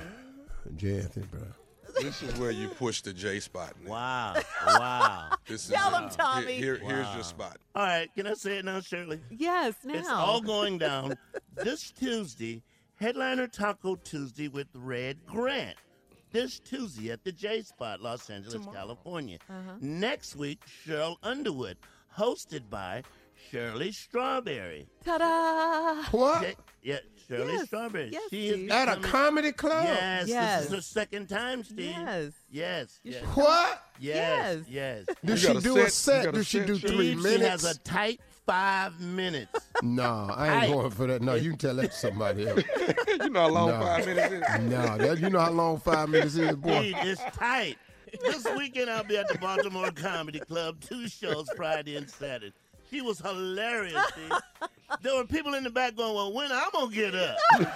J. Anthony Brown. This is where you push the J spot. Nick. Wow. Wow. This is Tell him, uh, Tommy. Here, here- Here's Wow. your spot. All right, can I say it now, Shirley? Yes, now. It's all going down this Tuesday, headliner Taco Tuesday with Red Grant. This Tuesday at the J Spot, Los Angeles, California. Uh-huh. Next week, Cheryl Underwood, hosted by Shirley Strawberry. Ta-da! What? Yeah, yeah, Shirley Yes, Strawberry. yes, she is Steve. At a becoming- comedy club? Yes, Yes. this is her second time, Steve. Yes. Yes, You yes, should- What? yes, Yes. yes. Does You she got a do a set- you set? got a Does she set, do Shirley? three Steve, minutes? She has a tight five minutes. No, I ain't Hey. going for that. No, you can tell that to somebody else. You know how long No. five minutes is? No, that, you know how long five minutes is, boy. Steve, it's tight. This weekend I'll be at the Baltimore Comedy Club, two shows Friday and Saturday. She was hilarious, Steve. There were people in the back going, well, when I'm going to get up?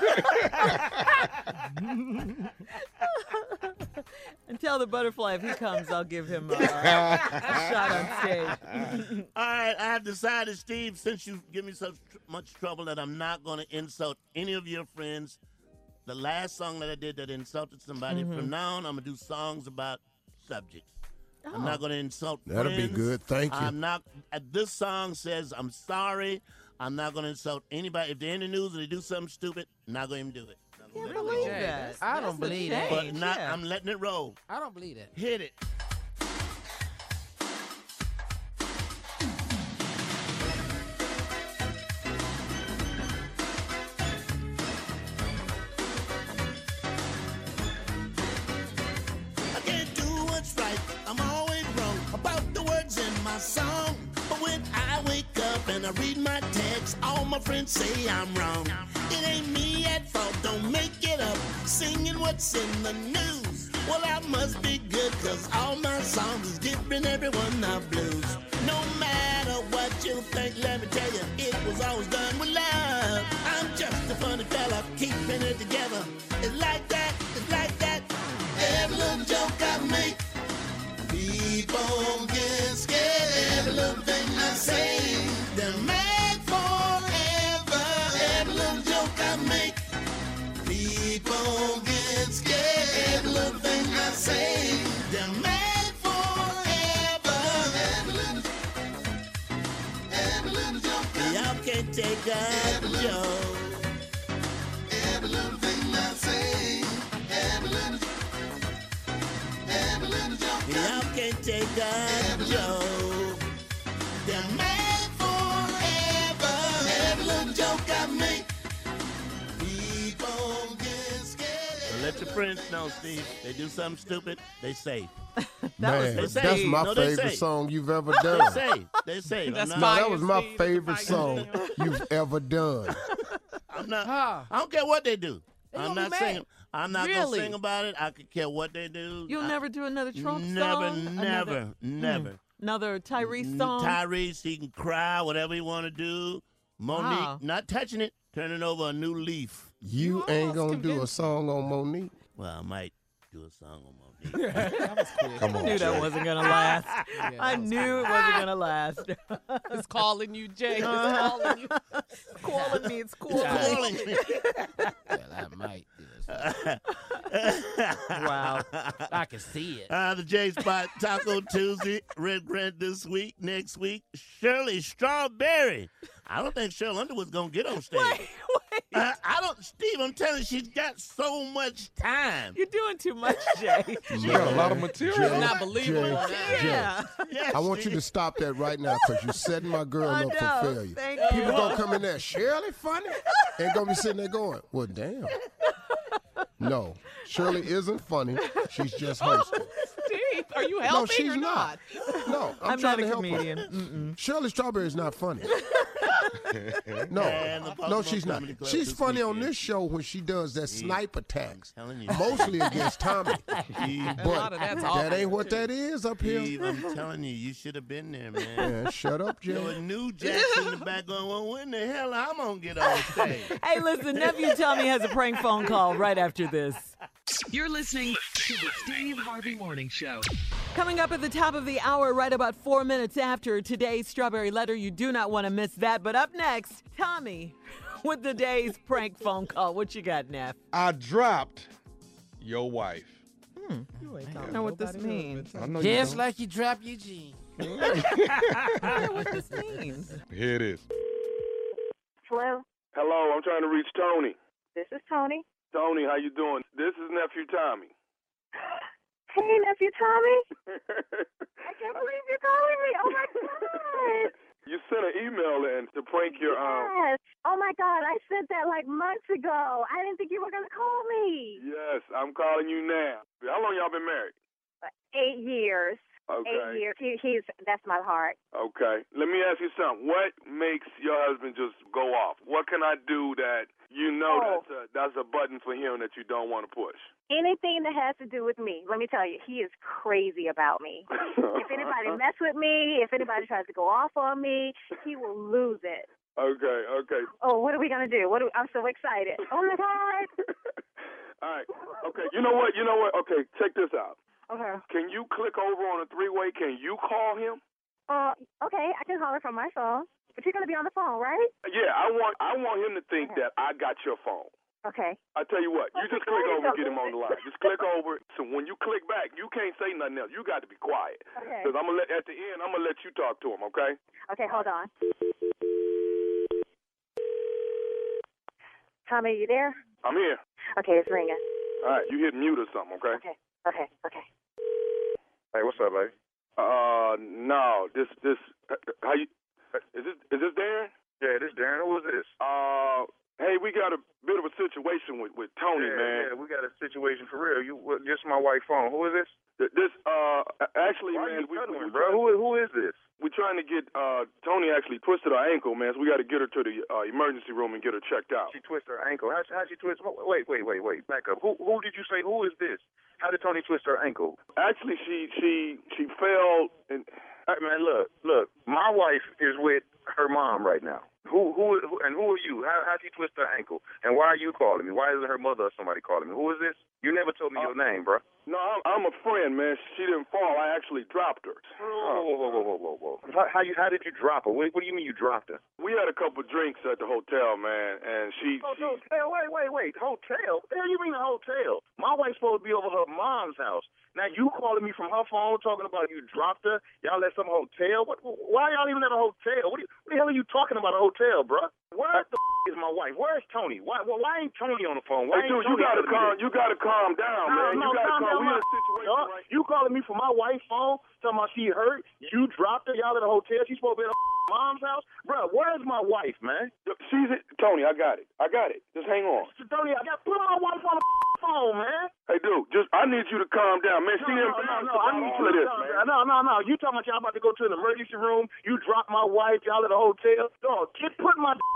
And tell the Butterfly if he comes, I'll give him a, a shot on stage. All right, I have decided, Steve, since you give me so tr- much trouble that I'm not going to insult any of your friends. The last song that I did that insulted somebody, Mm-hmm. from now on, I'm going to do songs about subjects. I'm Oh. not going to insult That'll be friends. good. Thank you. I'm not. Uh, this song says I'm sorry. I'm not going to insult anybody. If they're in the news and they do something stupid, I'm not going to even do it. Not gonna Can't let it believe go. Jay, that. that's- I don't That's a believe that. But change, not. yeah. I'm letting it roll. I don't believe that. Hit it. I can't do what's right. I'm always wrong about the words in my song. But when I wake up and I read my text, all my friends say I'm wrong. It ain't me at fault, don't make it up. Singing what's in the news. Well, I must be good, cause all my songs is giving everyone the blues. No matter what you think, let me tell you, it was always done with love. I'm just a funny fella, keeping it together. It's like that, it's like that. Every little joke I make, people get scared. Every little thing I say, they're mad forever. Every little joke I make, people get scared. Every little thing I say, they're mad forever. Every little, every little joke y'all can't take a joke. Every little thing I say, every little. Y'all can't take a joke. They're mad forever. Every little joke I make, people get scared. So let your friends know, Steve. They do something stupid, they say. Man, they say. that's my No, they favorite say. song you've ever They done. say. They say. That's I'm No, not, that was my Steve. favorite Fire, song Steve. you've ever done. I'm not. Huh. I don't care what they do. They I'm gonna not be singing. mad. I'm not Really? gonna sing about it. I could care what they do. You'll I- never do another Trump never, song? never, Another, never. another Tyrese N- song? Tyrese, he can cry, whatever he want to do. Monique, Wow. not touching it, turning over a new leaf. You ain't almost gonna do a convinced song on Monique. Well, I might do a song on Monique. Come I on, knew that Jay. wasn't going to last. Yeah, I that was knew it wasn't going to last. It's calling you, Jay. It's Uh-huh. calling you. It's calling me. It's calling calling me. me. Well, I might do this. Wow. I can see it. Uh, the J Spot Taco Tuesday, Red Grant this week, next week, Shirley Strawberry. I don't think Cheryl Underwood's going to get on stage. Wait, wait. Uh, I don't, Steve, I'm telling you, she's got so much time. You're doing too much, Jay. She got a lot of material. Jay, It's not believable. Jay, now. Jay, Yeah. Yes, I want you to stop that right now because you're setting my girl I up know. for failure. Thank People you. gonna come in there, Shirley funny, and gonna be sitting there going, well, damn. No, Shirley isn't funny. She's just hosting. Steve, are you helping No, she's or not? No, I'm, I'm trying not a to help comedian. her. Mm-mm. Shirley Strawberry is not funny. And No, the no, Baltimore she's not. Comedy Club She's this funny on weekend. this show when she does that snipe attacks, telling you. mostly against Tommy. Steve, But lot of that's that awful, ain't what that is up here. Steve, I'm telling you, you should have been there, man. Man, shut up, There Jay. was New Jack in the back going, well, when the hell I'm going to get on stage? Hey, listen, Nephew Tommy has a prank phone call right after this. You're listening to the Steve Harvey Morning Show. Coming up at the top of the hour, right about four minutes after today's Strawberry Letter. You do not want to miss that. But up next, Tommy with the day's prank phone call. What you got, Neff? I dropped your wife. I don't know what this means. I know you Just don't. like you drop your jeans. I don't know what this means. Here it is. Hello, Hello, I'm trying to reach Tony. this is Tony. Tony, how you doing? This is nephew Tommy. Hey, nephew Tommy. I can't believe you're calling me. Oh my God. You sent an email in to prank your um. Yes. Oh my God, I sent that like months ago. I didn't think you were gonna call me. Yes, I'm calling you now. How long y'all been married? Eight years. Okay. Eight years. He, he's that's my heart. Okay. Let me ask you something. What makes your husband just go off? What can I do that you know Oh. that's a that's a button for him that you don't want to push? Anything that has to do with me, let me tell you, he is crazy about me. If anybody mess with me, if anybody tries to go off on me, he will lose it. Okay. Okay. Oh, what are we gonna do? What? Do, I'm so excited. Oh my God. All right. Okay. You know what? You know what? Okay. Check this out. Okay. Can you click over on a three-way? Can you call him? Uh, okay, I can call her from my phone. But you're gonna be on the phone, right? Yeah, I want I want him to think that I got your phone. Okay. I tell you what, you Okay, just click go over and ahead. get him on the line. Just click over. So when you click back, you can't say nothing else. You got to be quiet. Okay. Because I'm gonna let at the end, I'm gonna let you talk to him. Okay? Okay, hold on. Tommy, you there? I'm here. Okay, it's ringing. All right, you hit mute or something. Okay? Okay. Okay. Okay. Hey, what's up, baby? Uh, no, this this how you is this is this Darren? Yeah, this Darren. Who is this? Uh, hey, we got a bit of a situation with with Tony, yeah, man. Yeah, we got a situation for real. You, what, this is my wife's phone. Who is this? Th- This uh, actually, Why man, you we, we, cuddling, we bro? Who, who is this? We're trying to get uh Tony actually twisted her ankle, man. So we got to get her to the uh, emergency room and get her checked out. She twisted her ankle. How how she twist? Wait, wait, wait, wait. Back up. Who who did you say? Who is this? How did Tony twist her ankle? Actually, she she she fell and. Hey, man, look, look. My wife is with her mom right now. Who, who, who and who are you? How, how she twist her ankle? And why are you calling me? Why isn't her mother or somebody calling me? Who is this? You never told me Uh, your name, bro. No, I'm, I'm a friend, man. She didn't fall. I actually dropped her. Whoa, whoa, whoa, whoa, whoa, whoa. How, how you? How did you drop her? What, what do you mean you dropped her? We had a couple drinks at the hotel, man, and she. Oh, she hotel? Wait, wait, wait. Hotel? What the hell you mean a hotel? My wife's supposed to be over her mom's house. Now you calling me from her phone talking about you dropped her? Y'all at some hotel? What? Why y'all even at a hotel? What, do you, what the hell are you talking about a hotel, bro? Where the f- is my wife? Where's Tony? Why? Well, why ain't Tony on the phone? Why Hey, ain't dude, you Tony gotta telling me calm. this? You gotta calm down, No, man. no, you gotta calm calm. down, We in my- a situation Uh, right. You calling me from my wife's phone, talking about she hurt. You dropped her. Y'all at a hotel. She's supposed to be at her mom's house, bro. Where's my wife, man? She's it, Tony. I got it. I got it. Just hang on. Tony, I got put my wife on the phone, man. Hey, dude, just I need you to calm down, man. She No, no, embarrassed no, no, I about need all you of to this, calm man. down. No, no, no. You talking about y'all about to go to an emergency room? You dropped my wife. Y'all at a hotel. Dog, get put my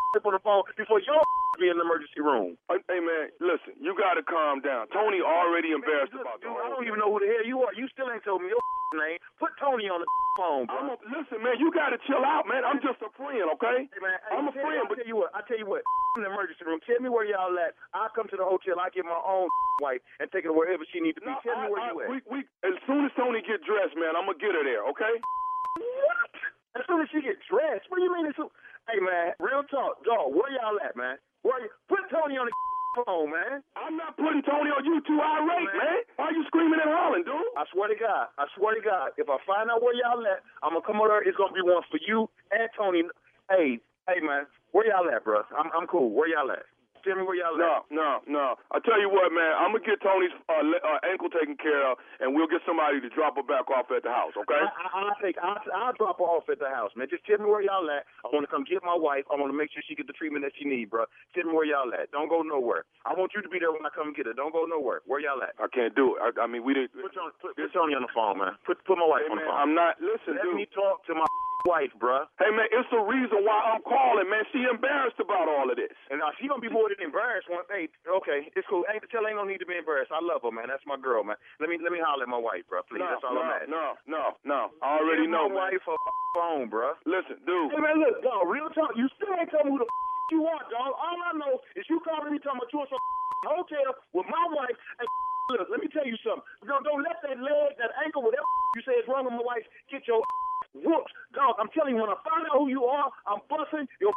on the phone before your be in the emergency room. Hey, hey, man, listen, you got to calm down. Tony already embarrassed Man, about the dude, whole I don't thing. even know who the hell you are. You still ain't told me your name. Put Tony on the phone, bro. I'm a, listen, man, you got to chill out, man. I'm just a friend, okay? Hey, man, hey, I'm a tell- friend, I'll but tell you what. I tell you what. In the emergency room. Tell me where y'all at. I'll come to the hotel. I get my own wife and take her wherever she needs to be. No, Tell me I- where I- you at. we, we, as soon as Tony get dressed, man, I'm gonna get her there, okay? What? As soon as she get dressed? What do you mean? As soon- Hey, man, real talk, dog. Where y'all at, man? Where you? Put Tony on the phone, man. I'm not putting Tony on you too irate, man. Why you screaming and hollering, dude? I swear to God, I swear to God, if I find out where y'all at, I'm gonna come over there. It's gonna be one for you and Tony. Hey, hey, man, where y'all at, bro? I'm, I'm cool. Where y'all at? Tell me where y'all No, at. no, no. I tell you what, man, I'm gonna get Tony's uh, le- uh, ankle taken care of, and we'll get somebody to drop her back off at the house, okay? I, I, I'll take. I'll, I'll drop her off at the house, man. Just tell me where y'all at. I want to come get my wife. I want to make sure she get the treatment that she need, bro. Tell me where y'all at. Don't go nowhere. I want you to be there when I come get her. Don't go nowhere. Where y'all at? I can't do it. I, I mean, we didn't. Put, Tony, put, put Tony on the phone, man. Put put my wife Hey, on the man, phone. I'm not. Listen, Let dude. me talk to my wife, bro. Hey, man, it's the reason why I'm calling, man. She embarrassed about all of this. And uh, she gonna be more than embarrassed. One, hey, okay, it's cool. Ain't tell her ain't no need to be embarrassed. I love her, man. That's my girl, man. Let me let me holler at my wife, bro. Please, No, that's all no, I'm asking. no, no, no. I already Give know, my man. wife a phone, bro. Listen, dude. Hey, man, look, dog, real talk. You still ain't tell me who the you are, dog. All I know is you calling me talking about you in some hotel with my wife. Hey, look, let me tell you something. Don't, don't let that leg, that ankle, whatever you say is wrong with my wife, get your whoops. Dog, I'm telling you, when I find out who you are, I'm busting your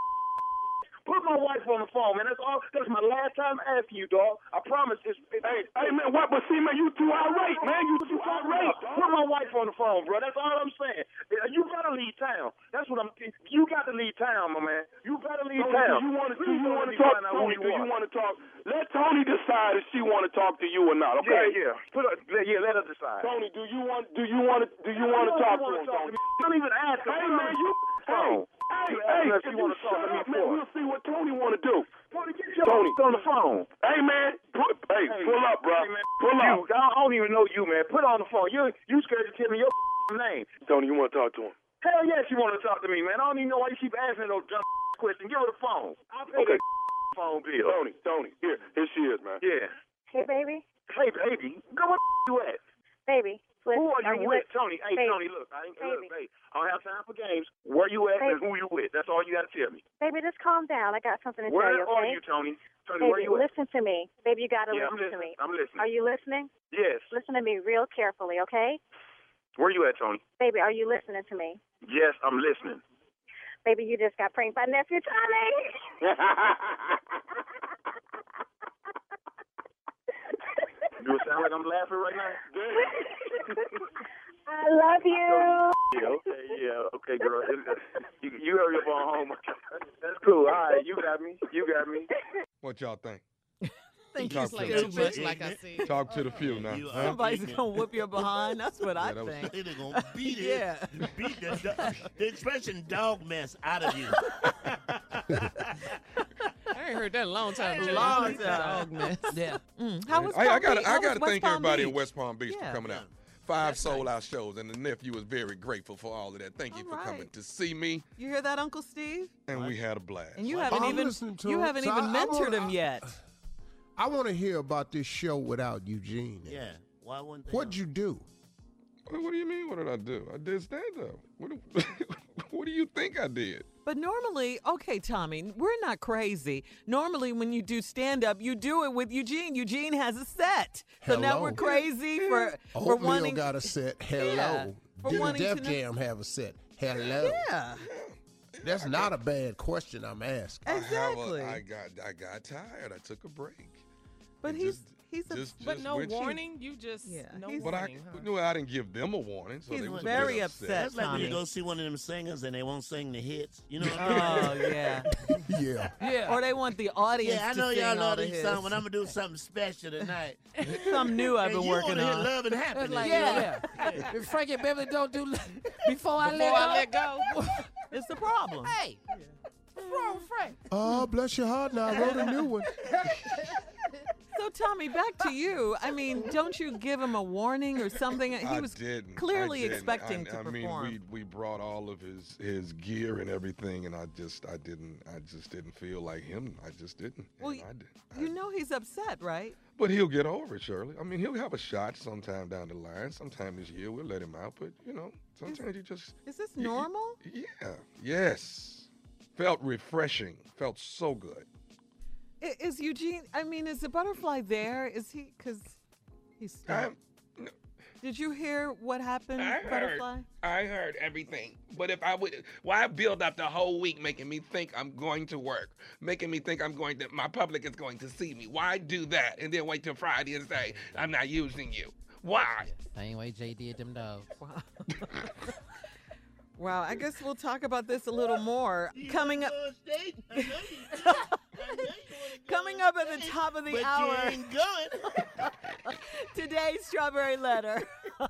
Put my wife on the phone, man. That's all. That's my last time asking you, dog. I promise. It's, it's, Hey, hey, man, what? But see, man, you too irate, man. You too irate. Put my wife on the phone, bro. That's all I'm saying. You gotta leave town. That's what I'm. You got to leave town, my man. You gotta leave Tony, town. do you want to? Do Please you don't want let to me talk? find out who Tony, you do you are. want to talk? Let Tony decide if she want to talk to you or not. Okay? Yeah, yeah. Put her, yeah, let her decide. Tony, do you want? Do you want to? Do you want to talk to him, Tony? Don't even ask her. Hey, Put her man, on you. the Hey, phone. hey, You hey! ask her if If she you wanna talk shut to me up, man, for. we'll see what Tony want to do. Tony, get your Tony. on the phone. Hey, man, put, hey, Hey, pull up, bro. hey, man, Pull you, up. I don't even know you, man. Put her on the phone. You you scared to tell me your name. Tony, you want to talk to him? Hell yeah, she want to talk to me, man. I don't even know why you keep asking those dumb questions. Give her the phone. I'll pay Okay. the phone bill. Tony, Tony, here, here she is, man. Yeah. Hey, baby. Hey, baby. Go where you at? Baby. Who listen, are you, you with, lit- Tony? Hey, Baby. Tony, look. I ain't, look, Baby. hey, I don't have time for games. Where you at and Baby. who you with? That's all you got to tell me. Baby, just calm down. I got something to Where tell you, are okay? you, Tony? Tony, Baby, where you at? listen to me. Baby, you got to Yeah, I'm listen to listening. me. I'm listening. Are you listening? Yes. Listen to me real carefully, okay? Where you at, Tony? Baby, are you listening to me? Yes, I'm listening. Baby, you just got pranked by nephew Tommy. Do it sound like I'm laughing right now? I love you. Yeah, okay, yeah, okay, girl. You, you hurry up on home. That's cool. All right, you got me. You got me. What y'all think? Think Talk he's to like the- too much, like I said. Talk to the few now. You huh? are Somebody's ignorant. gonna whoop your behind. That's what I that was- think. They're gonna beat it. Yeah. Beat the, do- the expression dog mess out of you. I ain't heard that in a long time. Jay. Long Dog time. mess. Yeah. Mm. How was I, I Palm gotta, Beach? I How gotta was thank West Palm everybody Beach? in West Palm Beach Yeah. for coming Yeah. out. Five sold out shows, and the nephew was very grateful for all of that. Thank you All for right. coming to see me, You hear that, Uncle Steve? and we had a blast. And you Well, haven't I'm even listening to you him. haven't So even I- I mentored wanna- him yet. I want to hear about this show without Eugene. in it. Yeah. Why wouldn't they? What'd you do? What, what do you mean? What did I do? I did stand up. What do, what do you think I did? But normally, okay, Tommy, we're not crazy. Normally, when you do stand up, you do it with Eugene. Eugene has a set. So now Hello. we're crazy for for Oatmeal wanting. got a set. Hello. Yeah, for Did wanting Def to know- Jam have a set? Hello. Yeah, That's not a bad question I'm asking. exactly. I, have a, I got I got tired. I took a break. But And he's just- he's a just- But just no went shit. warning. You just Yeah, no he's- But I, warning. huh? no, I didn't give them a warning. So He's they was a very bit upset. That's like when you Tommy. go see one of them singers and they won't sing the hits. You know what I Oh mean? yeah, Yeah. Yeah. or they want the audience Yeah, I to know sing y'all all love the these hits. songs, but I'm gonna do something special tonight. Something new I've And been you working wanna hear on. love and happiness. Like, you know? yeah. If Frankie Beverly don't do before I Before let I go. let go. It's the problem. Hey, what's wrong with Frank? Oh, bless your heart. Now I wrote a new one. So Tommy, back to you. I mean, don't you give him a warning or something? He I was didn't. clearly I didn't. expecting I, to I perform. mean, we we brought all of his his gear and everything, and I just I didn't I just didn't feel like him. I just didn't. Well, and I did. you know he's upset, right? But he'll get over it, Shirley. I mean, he'll have a shot sometime down the line. Sometime this year, we'll let him out. But you know, sometimes you just. Is this you- you- normal? Yeah. Yes. Felt refreshing. Felt so good. I- Is Eugene? I mean, is the butterfly there? Is he? Because he's. Still, did you hear what happened, I heard, butterfly? I heard everything. But if I would, why build up the whole week making me think I'm going to work, making me think I'm going to, my public is going to see me? Why do that and then wait till Friday and say I'm not using you? Why? Same way Jay did them dogs. Wow, I guess we'll talk about this a little more coming up. Coming up at the top of the But you hour. ain't going. Today's Strawberry Letter.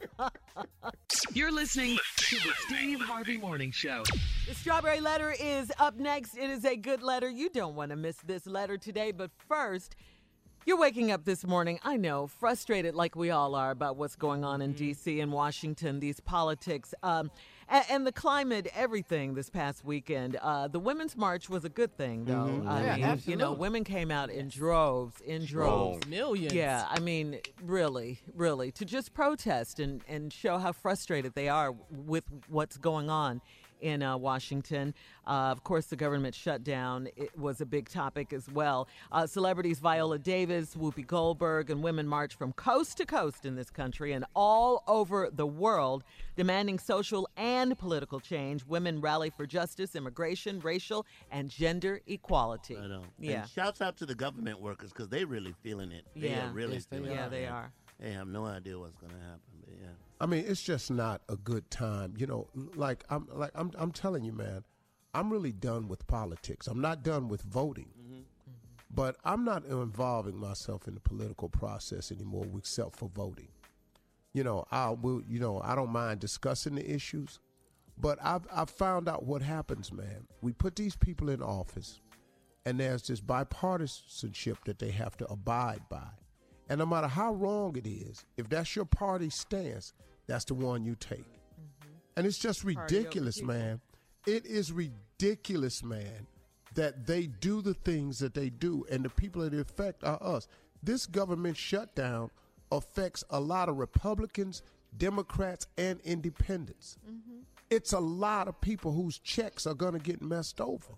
You're listening to the Steve Harvey Morning Show. The Strawberry Letter is up next. It is a good letter. You don't want to miss this letter today, but first, you're waking up this morning, I know, frustrated like we all are about what's going on in D C and Washington, these politics, um, and, and the climate, everything this past weekend. Uh, the Women's March was a good thing, though. Mhm. I Yeah, mean, you know, absolutely. women came out in droves, in droves. Strong. Millions. Yeah, I mean, really, really, to just protest and, and show how frustrated they are with what's going on in uh, Washington. Uh, of course, the government shutdown it was a big topic as well. Uh, celebrities Viola Davis, Whoopi Goldberg, and women marched from coast to coast in this country and all over the world, demanding social and political change. Women rally for justice, immigration, racial, and gender equality. I know. Yeah. And shouts out to the government workers because they really feeling it. They Yeah. are really Yes, they feeling are. it. Yeah, they are. They have no idea what's going to happen. But yeah. I mean, it's just not a good time. You know, like I'm like I'm I'm telling you, man, I'm really done with politics. I'm not done with voting. But I'm not involving myself in the political process anymore except for voting. You know, I will you know, I don't mind discussing the issues, but I've I've found out what happens, man. We put these people in office and there's this bipartisanship that they have to abide by. And no matter how wrong it is, if that's your party stance, that's the one you take. And it's just Party over ridiculous, people. man. It is ridiculous, man, that they do the things that they do, and the people that it affect are us. This government shutdown affects a lot of Republicans, Democrats, and independents. It's a lot of people whose checks are going to get messed over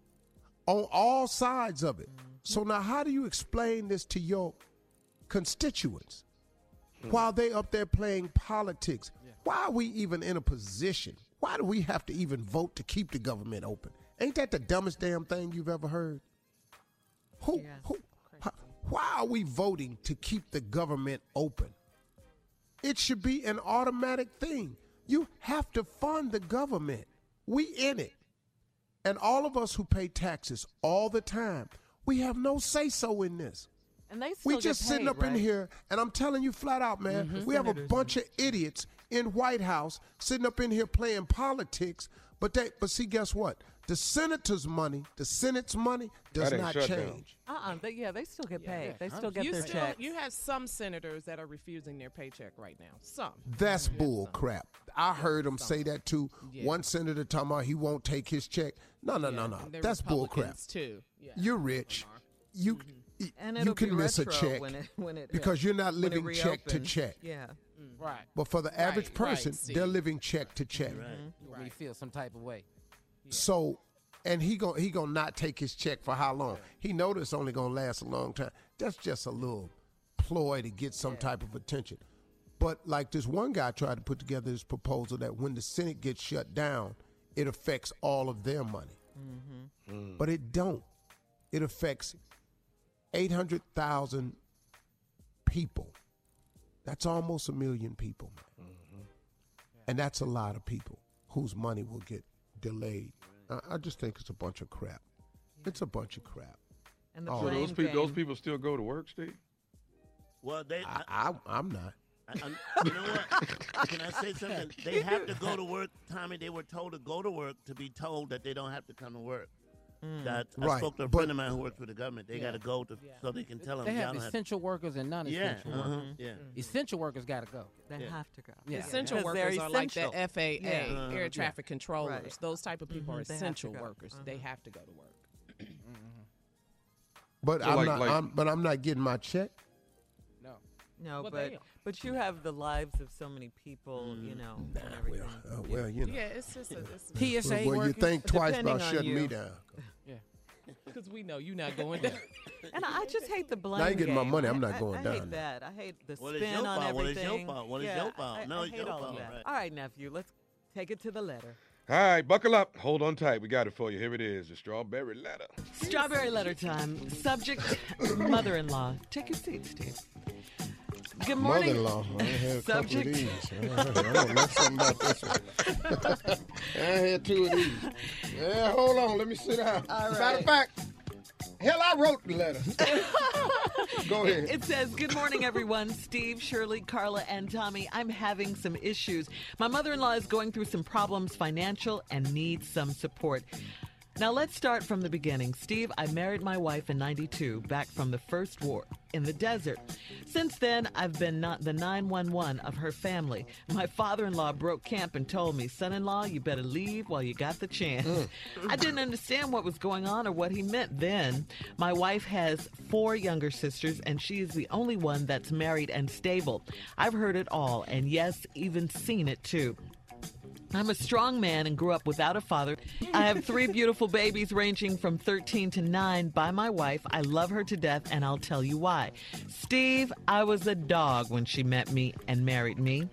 on all sides of it. So now how do you explain this to your constituents while they up there playing politics? Why are we even in a position? Why do we have to even vote to keep the government open? Ain't that the dumbest damn thing you've ever heard? Who, who, how- why are we voting to keep the government open? It should be an automatic thing. You have to fund the government. We in it. And all of us who pay taxes all the time, we have no say-so in this. And they still We get just sitting paid, up in right? here, and I'm telling you flat out, man, Mhm. we have a Senators. bunch of idiots in White House sitting up in here playing politics. But they, but see, guess what? The senators' money, the Senate's money, does That ain't not shut down. change. Uh-uh. They, yeah, they still get paid. They still get you their still, checks. You have some senators that are refusing their paycheck right now. Some. That's bull crap. I heard them say that too. Yeah. One senator talking about he won't take his check. No, no, no, no. and they're That's bull crap. Republicans, too. Yeah. You're rich. You y- And you it'll can be miss a retro check when it- when it- because you're not when it living check to reopens. check. Yeah. Right. But for the average Right, right, person, see. they're living check to check. When you feel some type of way. So, and he gon' he gonna not take his check for how long? He know this only gonna last a long time. That's just a little ploy to get some type of attention. But like this one guy tried to put together this proposal that when the Senate gets shut down, it affects all of their money. But it don't. It affects eight hundred thousand people. That's almost a million people, man. And that's a lot of people whose money will get delayed. I, I just think it's a bunch of crap. It's a bunch of crap. And the Oh, So blame those people, those game. people still go to work, Steve? Well, they. I, I, I'm not. I, I, you know what? Can I say something? They have to go to work, Tommy. They were told to go to work to be told that they don't have to come to work. I, I Right, spoke to a but- friend of mine who works for the government. They Yeah. got to go to so they can tell them. They y'all have don't essential workers and non-essential Yeah, uh-huh, workers. yeah. Essential workers got to go. They Yeah. have to go. Yeah. Essential Because they're workers are like the essential. F A A, Yeah. Uh, air yeah. traffic controllers. Right. Those type of people Mhm, are they have to essential go. workers. Uh-huh. They have to go to work. But So I'm like- not. like- I'm, but I'm not getting my check. No. No, Well, but they- but you have the lives of so many people, you know, and everything. Oh, well, you know. Yeah, it's just a, it's P S A Well, you workers. think twice Depending about on shutting me you. down. because we know you're not going down. And I just hate the blame Now you getting my game. money, I'm I- not going I, I down hate there. that. I hate the Well, it's spin your on fault. Well, it's everything. your fault. Well, it's yeah, your fault. I, No, I it's hate your all fault, of that. right. All right, nephew, let's take it to the letter. All right, buckle up. Hold on tight. We got it for you. Here it is, the strawberry letter. Strawberry letter time. Subject: mother-in-law. Take your seat, Steve. Good morning. Mother-in-law. I had a couple of Subject. these. I don't know something about this one. I had two of these. Yeah, hold on. Let me sit down. All Matter right. of fact, hell, I wrote the letter. Go ahead. It says, good morning, everyone. Steve, Shirley, Carla, and Tommy. I'm having some issues. My mother-in-law is going through some problems, financial, and needs some support. Now, let's start from the beginning. Steve, I married my wife in ninety-two, back from the first war in the desert. Since then, I've been not the nine one one of her family. My father-in-law broke camp and told me, son-in-law, you better leave while you got the chance. Mm. I didn't understand what was going on or what he meant then. My wife has four younger sisters, and she is the only one that's married and stable. I've heard it all, and yes, even seen it too. I'm a strong man and grew up without a father. I have three beautiful babies ranging from thirteen to nine by my wife. I love her to death, and I'll tell you why. Steve, I was a dog when she met me and married me.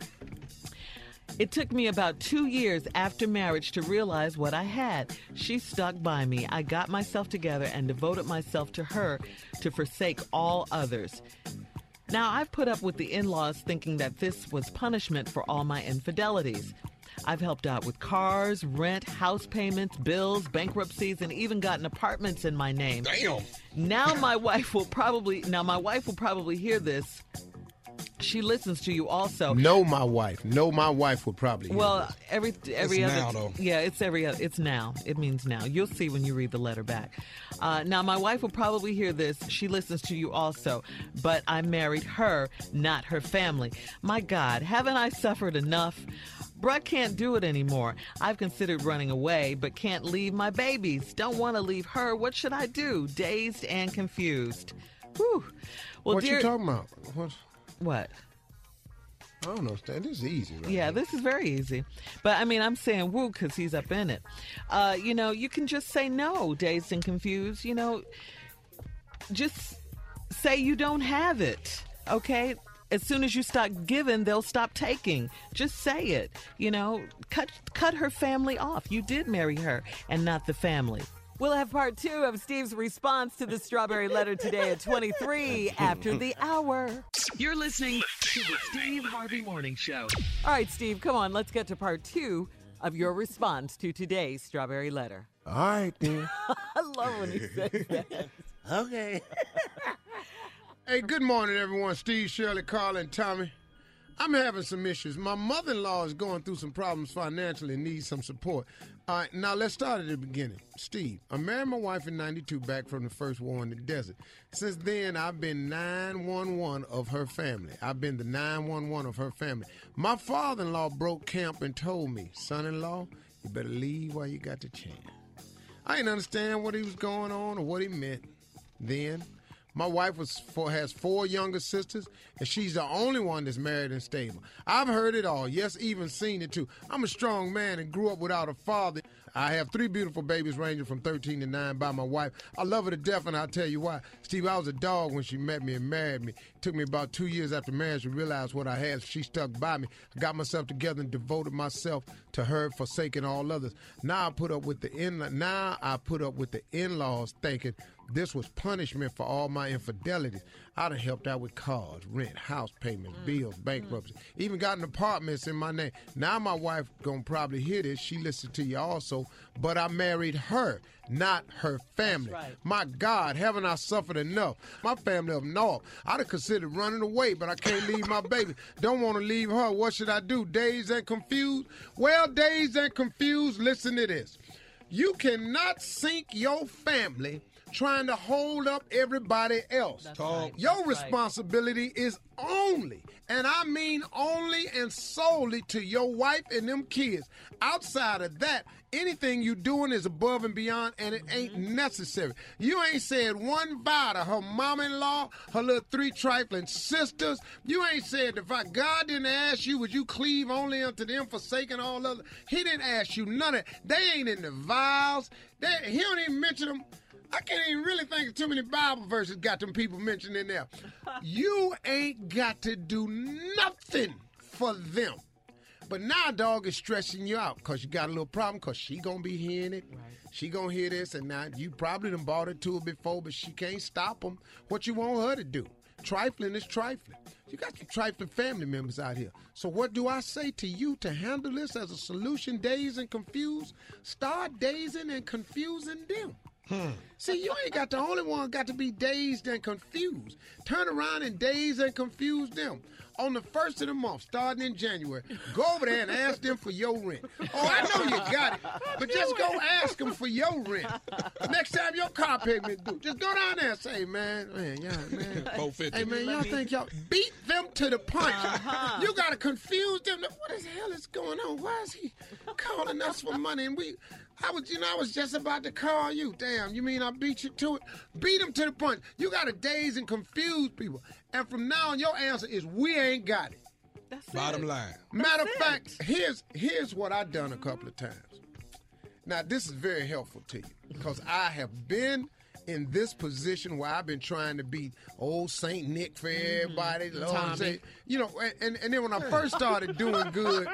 It took me about two years after marriage to realize what I had. She stuck by me. I got myself together and devoted myself to her to forsake all others. Now, I've put up with the in-laws thinking that this was punishment for all my infidelities. I've helped out with cars, rent, house payments, bills, bankruptcies, and even gotten apartments in my name. Damn. Now my wife will probably now my wife will probably hear this. She listens to you also. Know my wife. Know my wife would probably hear Well, this. every every It's other now, though. yeah, it's every other, it's now. It means now. You'll see when you read the letter back. Uh, now, my wife will probably hear this. She listens to you also, but I married her, not her family. My God, haven't I suffered enough? Bruh can't do it anymore. I've considered running away, but can't leave my babies. Don't want to leave her. What should I do? Dazed and confused. Whew. Well, what dear, you talking about? What? What? I don't understand. This is easy, right? Yeah, this is very easy. But, I mean, I'm saying woo because he's up in it. Uh, you know, you can just say no, dazed and confused. You know, just say you don't have it, okay? As soon as you stop giving, they'll stop taking. Just say it. You know, cut cut her family off. You did marry her and not the family. We'll have part two of Steve's response to the strawberry letter today at twenty-three after the hour. You're listening to the Steve Harvey Morning Show. All right, Steve, come on. Let's get to part two of your response to today's strawberry letter. All right, then. I love when he says that. Okay. Hey, good morning, everyone. Steve, Shirley, Carl, and Tommy. I'm having some issues. My mother-in-law is going through some problems financially and needs some support. All right, now let's start at the beginning. Steve, I married my wife in ninety-two back from the first war in the desert. Since then, I've been nine one one of her family. I've been the nine one one of her family. My father-in-law broke camp and told me, son-in-law, you better leave while you got the chance. I didn't understand what he was going on or what he meant then. My wife was four, has four younger sisters, and she's the only one that's married and stable. I've heard it all, yes, even seen it too. I'm a strong man and grew up without a father. I have three beautiful babies ranging from thirteen to nine by my wife. I love her to death, and I'll tell you why. Steve, I was a dog when she met me and married me. It took me about two years after marriage to realize what I had. She stuck by me. I got myself together and devoted myself to her, forsaking all others. Now I put up with the in. Now I put up with the in-laws, thinking this was punishment for all my infidelities. I done helped out with cars, rent, house payments, bills, bankruptcy, even gotten apartments in my name. Now my wife gonna probably hear this. She listened to you also, but I married her, not her family. right. My God, haven't I suffered enough? My family up north, I'd have considered running away, but I can't leave my baby. Don't want to leave her. What should I do? Dazed and confused? Well, dazed and confused, listen to this. You cannot sink your family trying to hold up everybody else. Right. Your That's responsibility right. is only, and I mean only and solely to your wife and them kids. Outside of that, anything you doing is above and beyond, and it ain't necessary. You ain't said one vow to her mama-in-law, her little three trifling sisters. You ain't said if I, God didn't ask you, would you cleave only unto them, forsaking all other. He didn't ask you none of that. They ain't in the vows. They, he don't even mention them. I can't even really think of too many Bible verses got them people mentioned in there. You ain't got to do nothing for them. But now, dog, is stressing you out because you got a little problem because she going to be hearing it. Right. She going to hear this, and now you probably done bought it to her before, but she can't stop them. What you want her to do? Trifling is trifling. You got some trifling family members out here. So what do I say to you to handle this as a solution, daze and confuse? Start dazing and confusing them. Hmm. See, you ain't got the only one got to be dazed and confused. Turn around and daze and confuse them. On the first of the month, starting in January, go over there and ask them for your rent. Oh, I know you got it, but just go ask them for your rent. Next time your car payment due, just go down there and say, man, man, y'all, man. four fifty. Hey, man, y'all think y'all beat them to the punch. Uh-huh. You got to confuse them. What the hell is going on? Why is he calling us for money? And we... I was, you know, I was just about to call you. Damn, you mean I beat you to it? Beat them to the punch. You got to daze and confuse people. And from now on, your answer is we ain't got it. That's Bottom it. line. Matter of fact, here's here's what I've done a couple of times. Now, this is very helpful to you because I have been in this position where I've been trying to beat old Saint Nick for everybody. Mm-hmm. Lord, say, you know, and, and then when I first started doing good,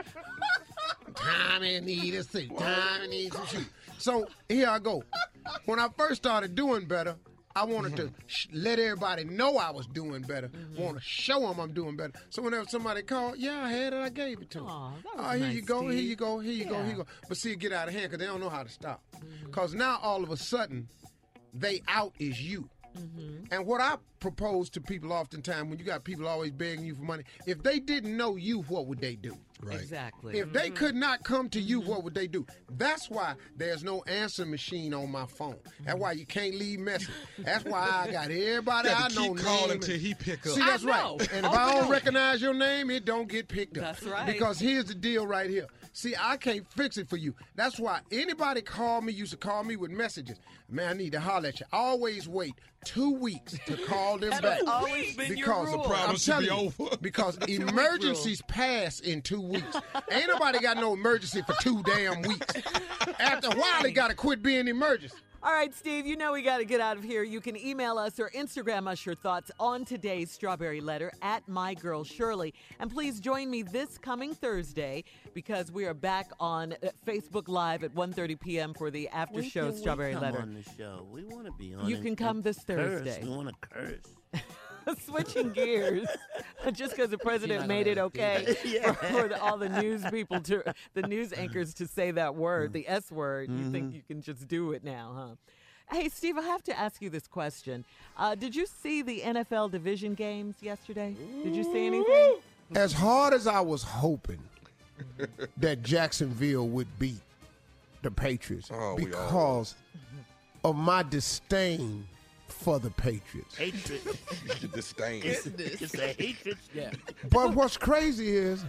Tommy need a suit. Tommy needs a shoe. So here I go. When I first started doing better, I wanted mm-hmm. to sh- let everybody know I was doing better. Mm-hmm. Want to show them I'm doing better. So whenever somebody called, yeah, I had it, I gave it to them. Aw, that was oh, here nice, you go, Steve. here you go, here you yeah. go, here you go. But see, it get out of hand because they don't know how to stop. Because mm-hmm. now all of a sudden, they out is you. Mm-hmm. And what I propose to people oftentimes, when you got people always begging you for money, if they didn't know you, what would they do? Right. Exactly. If mm-hmm. they could not come to you, what would they do? That's why there's no answer machine on my phone. That's why you can't leave message. That's why I got everybody you I to know keep calling name till he pick up. See, that's right. And if oh, I don't no. recognize your name, it don't get picked up. That's right. Because here's the deal right here. See, I can't fix it for you. That's why anybody call me, used to call me with messages. Man, I need to holler at you. Always wait two weeks to call them that back. Has always been because your rule. The problem I'm should be you, over. Because emergencies pass in two weeks. Ain't nobody got no emergency for two damn weeks. After a while, they got to quit being emergency. All right, Steve, you know we got to get out of here. You can email us or Instagram us your thoughts on today's Strawberry Letter at My Girl Shirley. And please join me this coming Thursday because we are back on Facebook Live at one thirty p.m. for the after when show can Strawberry we come Letter. on the show? We want to be on You and, can come this curse. Thursday. We want to curse. Switching gears, just because the president made it okay yeah. for, for the, all the news people to, the news anchors to say that word, the S word. Mm-hmm. You think you can just do it now, huh? Hey, Steve, I have to ask you this question. Uh, did you see the N F L division games yesterday? Did you see anything? As hard as I was hoping that Jacksonville would beat the Patriots Oh, we all because of my disdain for the Patriots. Hatred. Disdain. It's, it's a hatred. Yeah. But what's crazy is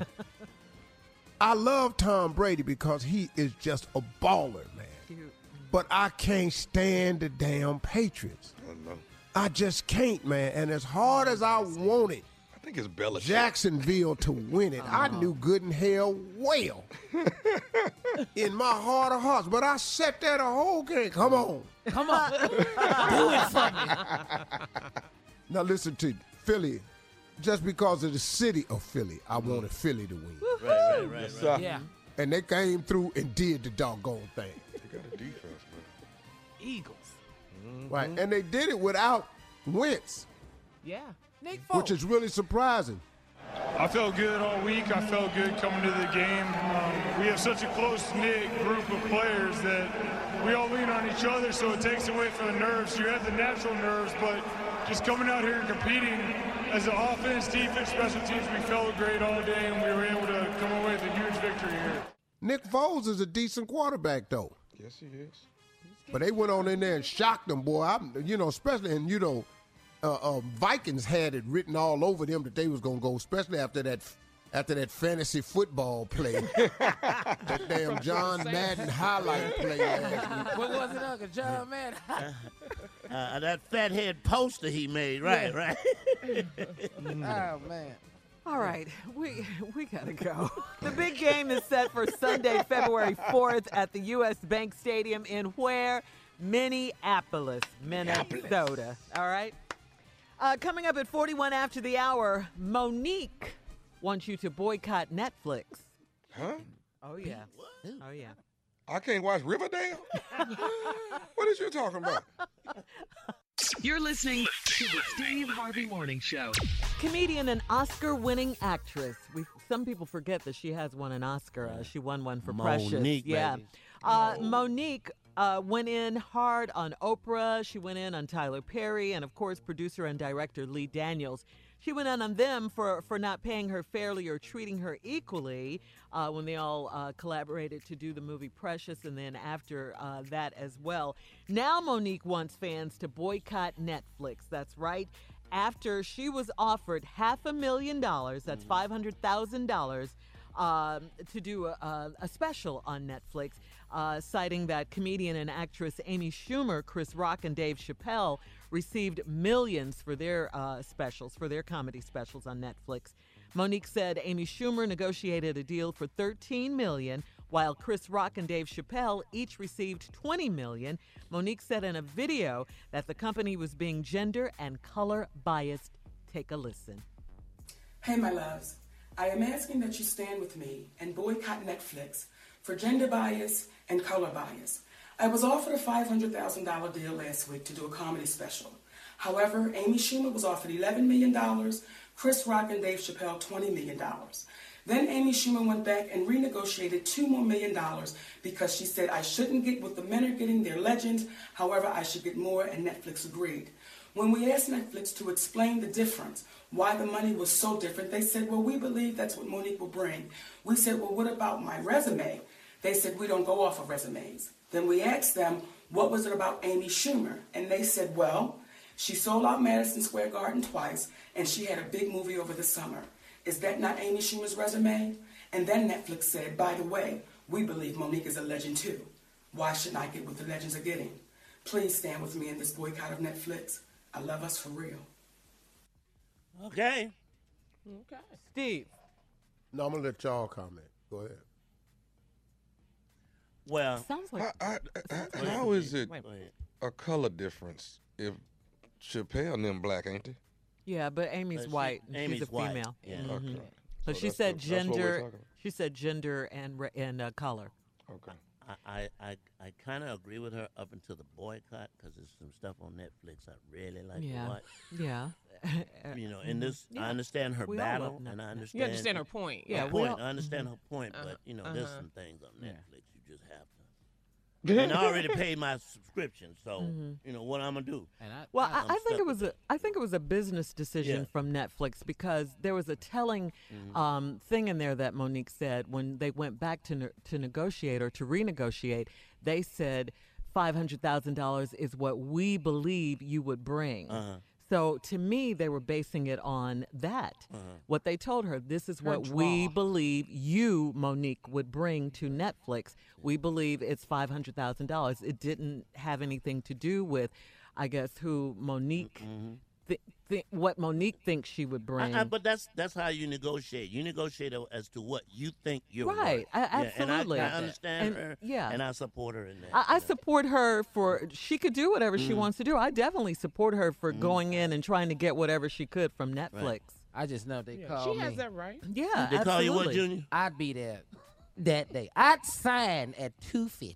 I love Tom Brady because he is just a baller, man. But I can't stand the damn Patriots. Oh, no. I just can't, man. And as hard as I wanted I think it's Belichick. Jacksonville to win it, I knew good and hell well in my heart of hearts. But I sat there the whole game. Come on. Come on. Do it for me. Now listen to Philly. Just because of the city of Philly, I wanted Philly to win. Right, right, right, Yes, right. sir. Yeah. And they came through and did the doggone thing. They got a defense, man. Eagles. Right. And they did it without Wentz, Yeah. Nick Foles. which is really surprising. I felt good all week. I felt good coming to the game. Um, we have such a close-knit group of players that we all lean on each other, so it takes away from the nerves. You have the natural nerves, but just coming out here and competing as an offense, defense, special teams, we felt great all day, and we were able to come away with a huge victory here. Nick Foles is a decent quarterback, though. Yes, he is. But they went on in there and shocked them, boy. I'm, you know, especially, and you know, uh, uh, Vikings had it written all over them that they was gonna go, especially after that, after that fantasy football play, that damn John Madden highlight play last week. What was it, Uncle John Madden? Uh, that fathead poster he made, right, Yeah. right. Oh, man. All right, we we gotta go. The big game is set for Sunday, February fourth at the U S Bank Stadium in where? Minneapolis, Minnesota. All right. Uh, coming up at forty-one after the hour, Monique wants you to boycott Netflix. Huh? Oh yeah. Oh yeah. I can't watch Riverdale? What is you talking about? You're listening to the Steve Harvey Morning Show. Comedian and Oscar-winning actress. We some people forget that she has won an Oscar. Uh, she won one for Precious. Monique, Yeah. baby. Uh, Monique uh, went in hard on Oprah. She went in on Tyler Perry, and of course, producer and director Lee Daniels. She went in on them for, for not paying her fairly or treating her equally uh, when they all uh, collaborated to do the movie Precious, and then after uh, that as well. Now Monique wants fans to boycott Netflix. That's right. After she was offered half a million dollars, that's five hundred thousand dollars, um, to do a, a special on Netflix, uh, citing that comedian and actress Amy Schumer, Chris Rock, and Dave Chappelle received millions for their uh, specials, for their comedy specials on Netflix. Monique said Amy Schumer negotiated a deal for thirteen million dollars, while Chris Rock and Dave Chappelle each received twenty million dollars. Monique said in a video that the company was being gender and color biased. Take a listen. Hey, my loves. I am asking that you stand with me and boycott Netflix for gender bias and color bias. I was offered a five hundred thousand dollars deal last week to do a comedy special. However, Amy Schumer was offered eleven million dollars, Chris Rock and Dave Chappelle twenty million dollars. Then Amy Schumer went back and renegotiated two more million dollars because she said I shouldn't get what the men are getting, they're legends, however I should get more, and Netflix agreed. When we asked Netflix to explain the difference, why the money was so different, they said, well, we believe that's what Monique will bring. We said, well, what about my resume? They said, we don't go off of resumes. Then we asked them, what was it about Amy Schumer? And they said, well, she sold out Madison Square Garden twice, and she had a big movie over the summer. Is that not Amy Schumer's resume? And then Netflix said, by the way, we believe Monique is a legend too. Why shouldn't I get what the legends are getting? Please stand with me in this boycott of Netflix. I love us for real. Okay. Okay. Steve. No, I'm going to let y'all comment. Go ahead. Well, sounds like. I, I, I, how is it a color difference if Chappelle and them black, ain't they? Yeah, but Amy's But she- white. and Amy's she's a white, female. yeah. Mhm. Okay. So So she that's said the- that's what we're gender. talking about. She said gender and re- and uh, color. Okay. I I, I, I kind of agree with her up until the boycott because there's some stuff on Netflix I really like Yeah. to watch. Yeah. You know, and this Yeah. I understand her We all battle, love and I Netflix. understand You understand her point. Her Yeah, we point. all- I understand mhm. her point, Uh-huh. but you know, there's Uh-huh. some things on Yeah. Netflix you just have to. And I already paid my subscription, so Mhm. you know what I'm gonna do. And I, Well, I'm I, I think stuck it with was a I think it was a business decision Yeah. from Netflix because there was a telling Mhm. um, thing in there that Monique said when they went back to ne- to negotiate or to renegotiate. They said five hundred thousand dollars is what we believe you would bring. Uh-huh. So to me, they were basing it on that. Uh-huh. What they told her, this is Her what we draw. believe you, Monique, would bring to Netflix. We believe it's five hundred thousand dollars. It didn't have anything to do with, I guess, who Monique, Mhm. th- th- what Monique thinks she would bring. I, I, but that's that's how you negotiate. You negotiate as to what you think you're Right, worth. I- Yeah, absolutely. and I, I understand And- her. yeah. and I support her in that. I, I you know. support her for, she could do whatever she Mhm. wants to do. I definitely support her for Mhm. going in and trying to get whatever she could from Netflix. Right. I just know if they Yeah, call she me. has that right. Yeah, They call you what, absolutely. Junior? I'd be there that day. I'd sign at two fifty.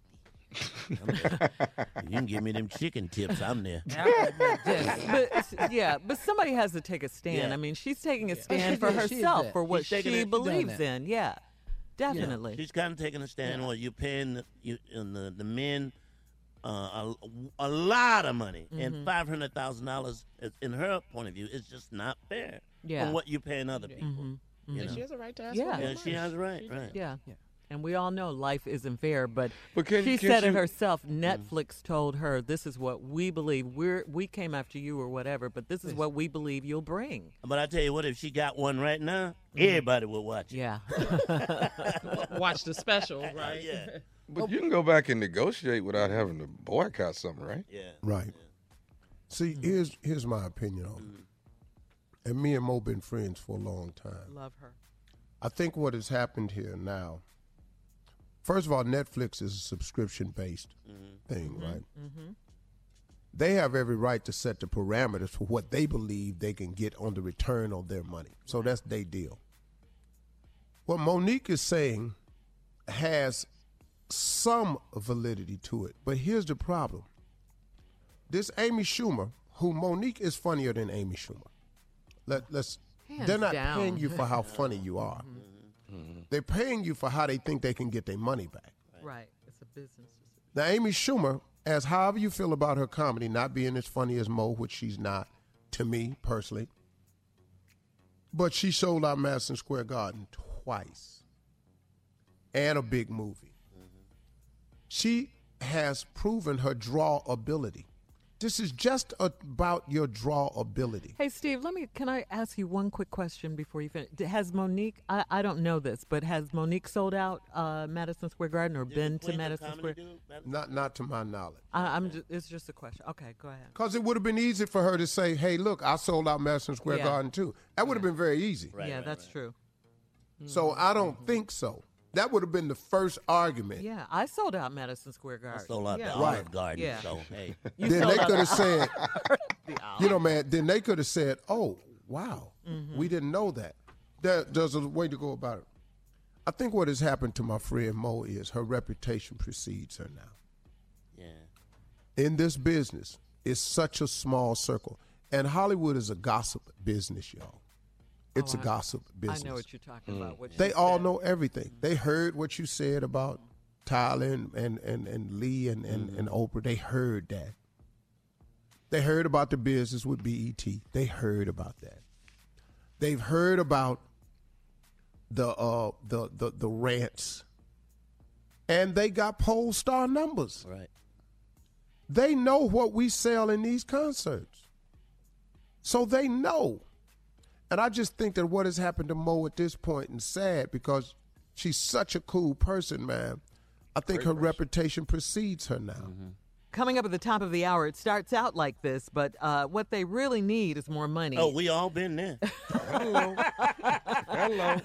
You can give me them chicken tips. I'm there. But yeah, but somebody has to take a stand. Yeah. I mean, she's taking a she stand for did, she did herself that. for what She's taking she it- she done believes that. in. Yeah, definitely. She's kind of taking a stand on you're paying the, you, and the, the men uh, a, a lot of money, Mhm. and five hundred thousand dollars, in her point of view, is just not fair Yeah. from what you're paying other people. Mhm. You And know? she has a right to ask Yeah. for more Yeah, she money. has a right, She right. Yeah. Yeah. And we all know life isn't fair, but, But can- she can't said it you- herself. Netflix told her, this is what we believe. We're, we came after you or whatever, but this is what we believe you'll bring. But I tell you what, if she got one right now, everybody will watch it. Yeah. Watch the special, right? Yeah. But you can go back and negotiate without having to boycott something, right? Yeah. Right. See, here's here's my opinion on it. And me and Mo been friends for a long time. Love her. I think what has happened here now, first of all, Netflix is a subscription-based thing, right? Mm-hmm. They have every right to set the parameters for what they believe they can get on the return on their money. So that's their deal. What Monique is saying has some validity to it, but here's the problem. This Amy Schumer, who Monique is funnier than Amy Schumer. Let, let's. Hands they're not down. paying you for how funny you are. They're paying you for how they think they can get their money back. Right. It's a business. Now, Amy Schumer, as however you feel about her comedy, not being as funny as Mo, which she's not, to me personally, but she sold out Madison Square Garden twice and a big movie. She has proven her draw ability. This is just about your draw ability. Hey, Steve, let me, can I ask you one quick question before you finish? Has Monique, I, I don't know this, but has Monique sold out uh, Madison Square Garden or been to Madison Square? Not not to my knowledge. I, I'm just, it's just a question. Okay, go ahead. Because it would have been easy for her to say, hey, look, I sold out Madison Square Yeah. Garden too. That would have been very easy. yeah, that's true. So I don't think so. That would have been the first argument. Yeah, I sold out Madison Square Garden. sold out yeah. the Olive Garden, Yeah. so, hey. You Then sold they out could have the- said, the Olive. you know, man, then they could have said, oh, wow, Mhm. we didn't know that. There, there's a way to go about it. I think what has happened to my friend Mo is her reputation precedes her now. Yeah. In this business, it's such a small circle. And Hollywood is a gossip business, y'all. It's Oh, a I- gossip business. I know what you're talking about. What They she all said. know everything. They heard what you said about Tyler and, and, and, and Lee and, and, and Oprah. They heard that. They heard about the business with B E T. They heard about that. They've heard about the uh the the, the rants. And they got poll star numbers. Right. They know what we sell in these concerts. So they know. And I just think that what has happened to Mo at this point is sad because she's such a cool person, man. I think her reputation precedes her now. Coming up at the top of the hour, it starts out like this, but uh, what they really need is more money. Oh, we all been there. Hello. Hello.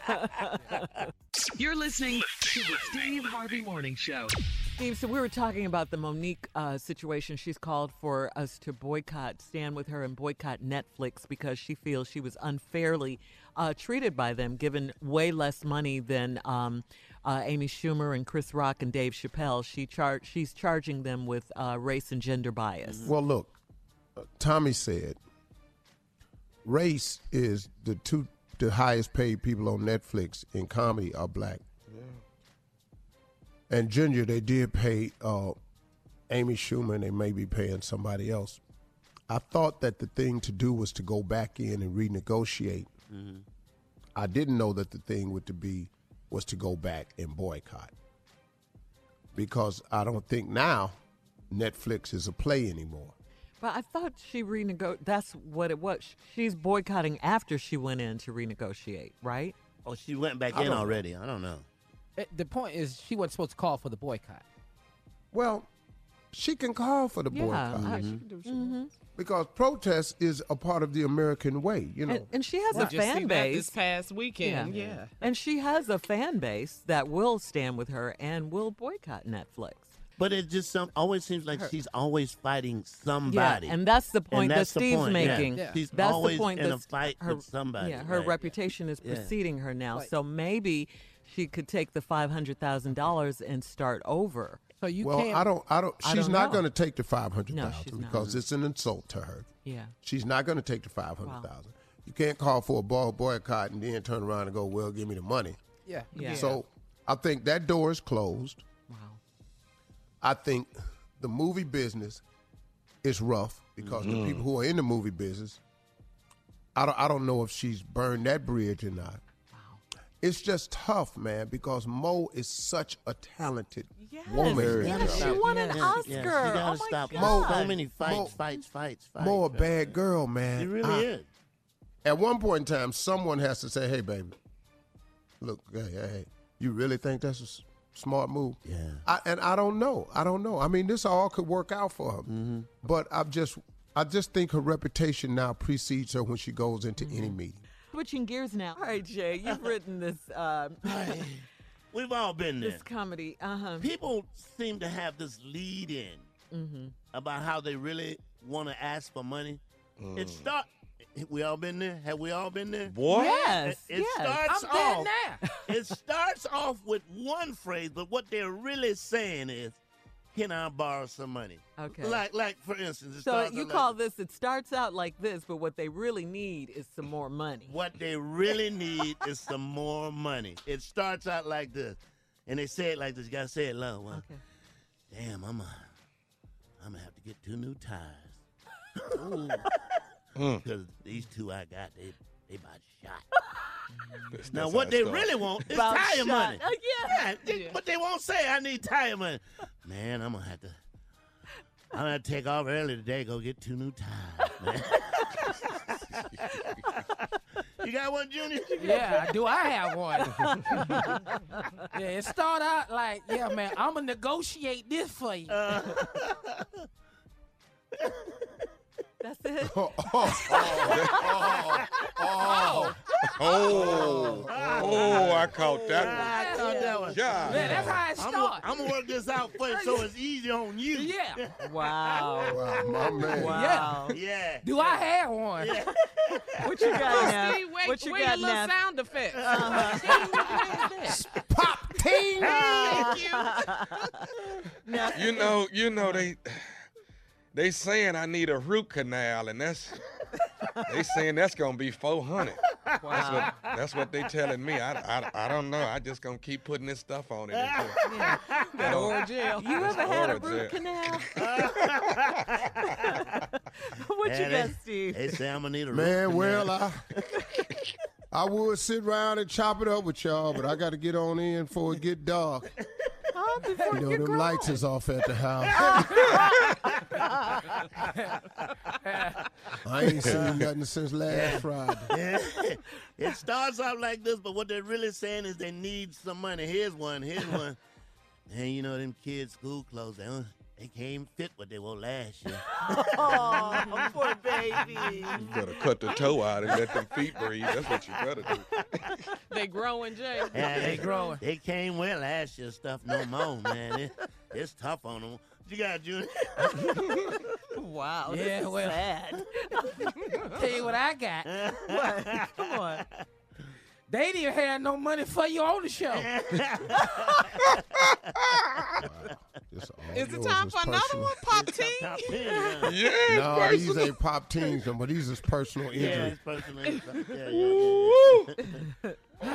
You're listening to the Steve Harvey Morning Show. Steve, so we were talking about the Monique uh, situation. She's called for us to boycott, stand with her and boycott Netflix because she feels she was unfairly uh, treated by them, given way less money than um, uh, Amy Schumer and Chris Rock and Dave Chappelle. She char- She's charging them with uh, race and gender bias. Well, look, uh, Tommy said race is the two the highest paid people on Netflix in comedy are black. And Ginger, they did pay uh, Amy Schumer, and they may be paying somebody else. I thought that the thing to do was to go back in and renegotiate. Mm-hmm. I didn't know that the thing would to be was to go back and boycott. Because I don't think now Netflix is a play anymore. But I thought she renegotiated. That's what it was. She's boycotting after she went in to renegotiate, right? Oh, she went back I in don't know. already. I don't know. It- the point is, she wasn't supposed to call for the boycott. Well, she can call for the Yeah, boycott. I- she can do Mm-hmm. Because protest is a part of the American way, you know. And, and she has We a just fan seen that base. this past weekend, yeah. And she has a fan base that will stand with her and will boycott Netflix. But it just some, always seems like Her- she's always fighting somebody. Yeah, and that's the point And that that's the Steve's point, yeah. making. Yeah. She's that's always the point in a that's- fight her, with somebody, Yeah, her right. reputation is Yeah. preceding her now. Right. So maybe she could take the five hundred thousand dollars and start over. So you well, can't. I don't I don't I she's don't not know. going to take the five hundred No, thousand she's not. because it's an insult to her. Yeah. She's not going to take the five hundred thousand. You can't call for a boy boycott and then turn around and go, "Well, give me the money." Yeah. Yeah. So, I think that door is closed. Wow. I think the movie business is rough because the people who are in the movie business, I don't, I don't know if she's burned that bridge or not. it's just tough, man, because Mo is such a talented Yes. woman. Yes, she won an Yes, Oscar. yes, you gotta oh my stop. God. So many fights, Mo- fights, fights, fights. Mo a bad girl, man. She really I- is. At one point in time, someone has to say, hey, baby, look, hey, hey, hey, you really think that's a s- smart move? Yeah. I, and I don't know. I don't know. I mean, this all could work out for her. Mm-hmm. But I've just, I just think her reputation now precedes her when she goes into Mm-hmm. any meeting. Switching gears now. All right, Jay, you've written this uh, We've all been there. this comedy. Uh-huh. People seem to have this lead in Mm-hmm. about how they really want to ask for money. It start. We all been there. Have we all been there? What? Yes, It, it yes. starts I'm there off. now. It starts off with one phrase, but what they're really saying is, "Can I borrow some money?" Okay. Like, like for instance, it So starts you out call like, this, it starts out like this, but what they really need is some more money. What they really need is some more money. It starts out like this, and they say it like this. You gotta say it low. Well, Okay. damn, I'm, a, I'm gonna have to get two new tires. Because these two I got, they they about shot. That's- Now, that's what how they it starts. really want is About tire shot. money. Uh, yeah. they- But they won't say, I need tire money. Man, I'm going to have to, I'm going to take off early today, go get two new tires, man. You got one, Junior? Yeah, do I have one? Yeah, it start out like, yeah, man, I'm gonna negotiate this for you. Uh, That's it. Oh, oh, oh, oh, Oh, oh, I caught that I thought that was. Yeah. Man, that's how it I'm starts. going to work this out for you so it's easy on you. Yeah. Wow. wow, my man. Wow. Yeah. Do I have one? Yeah. What you got now? Steve, wait, What you wait got a little now? sound effect. Uh-huh. Steve, what is that? Pop team. Now, You know, you know they they saying I need a root canal, and that's they saying that's gonna be four hundred. That's what that's what they telling me. I, I, I don't know. I just gonna keep putting this stuff on it. Until, yeah. I don't- Or jail. You ever had a Or root jail. canal? What you Yeah, got, Steve? They say I'm going to need a root Man, canal. well, I, I would sit around and chop it up with y'all, but I got to get on in before it get dark. Oh, before You know, you them grow. lights is off at the house. I ain't seen nothing since last Friday. Yeah. It starts out like this, but what they're really saying is they need some money. Here's one. Here's one. And you know, them kids' school clothes, they, don't- they can't even fit what they wore last year. Oh, poor baby. You better cut the toe out and let them feet breathe. That's what you better do. They growing, Jay. Yeah, They growing. They can't wear last year's stuff no more, man. It, it's tough on them. What you got, Junior? Wow, Yeah, this is well. sad. Tell you what I got. What? Come on. They didn't have no money for you on the show. This all Is it yours time is for another personal. one, Pop T? Yeah, No, these ain't pop teams, no, but these is personal Yeah, injury. it's personal. Yeah, yeah, yeah.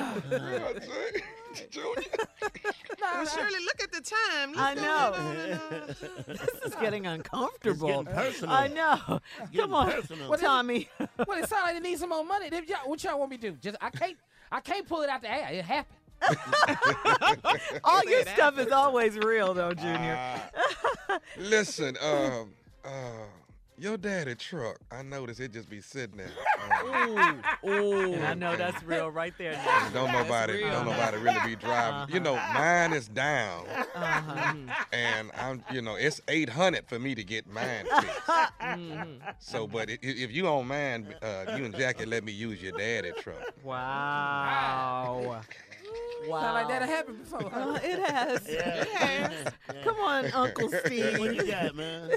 Well, Shirley, look at the time. Let's I go know. on and on. This is getting uncomfortable. It's getting personal. I know. getting Come on, personal. What is it? Tommy. Well, it sounds like they need some more money. They- y'all- What y'all want me to do? Just I can't. I can't pull it out the air. It happened. All your stuff is always real, though, Junior. Uh, listen, um, uh, your daddy truck, I noticed it just be sitting there. Um, Ooh, ooh. And I know that's real right there now. don't nobody, real. don't nobody really be driving. You know, mine is down, Uh-huh. and I'm, you know, it's eight hundred for me to get mine fixed. Mm-hmm. So, but i- if you don't mind, uh, you and Jackie let me use your daddy truck. Wow. Wow. Sound like that happened before. Uh, it has. Yeah. It has. Come on, Uncle What Steve. you got, man?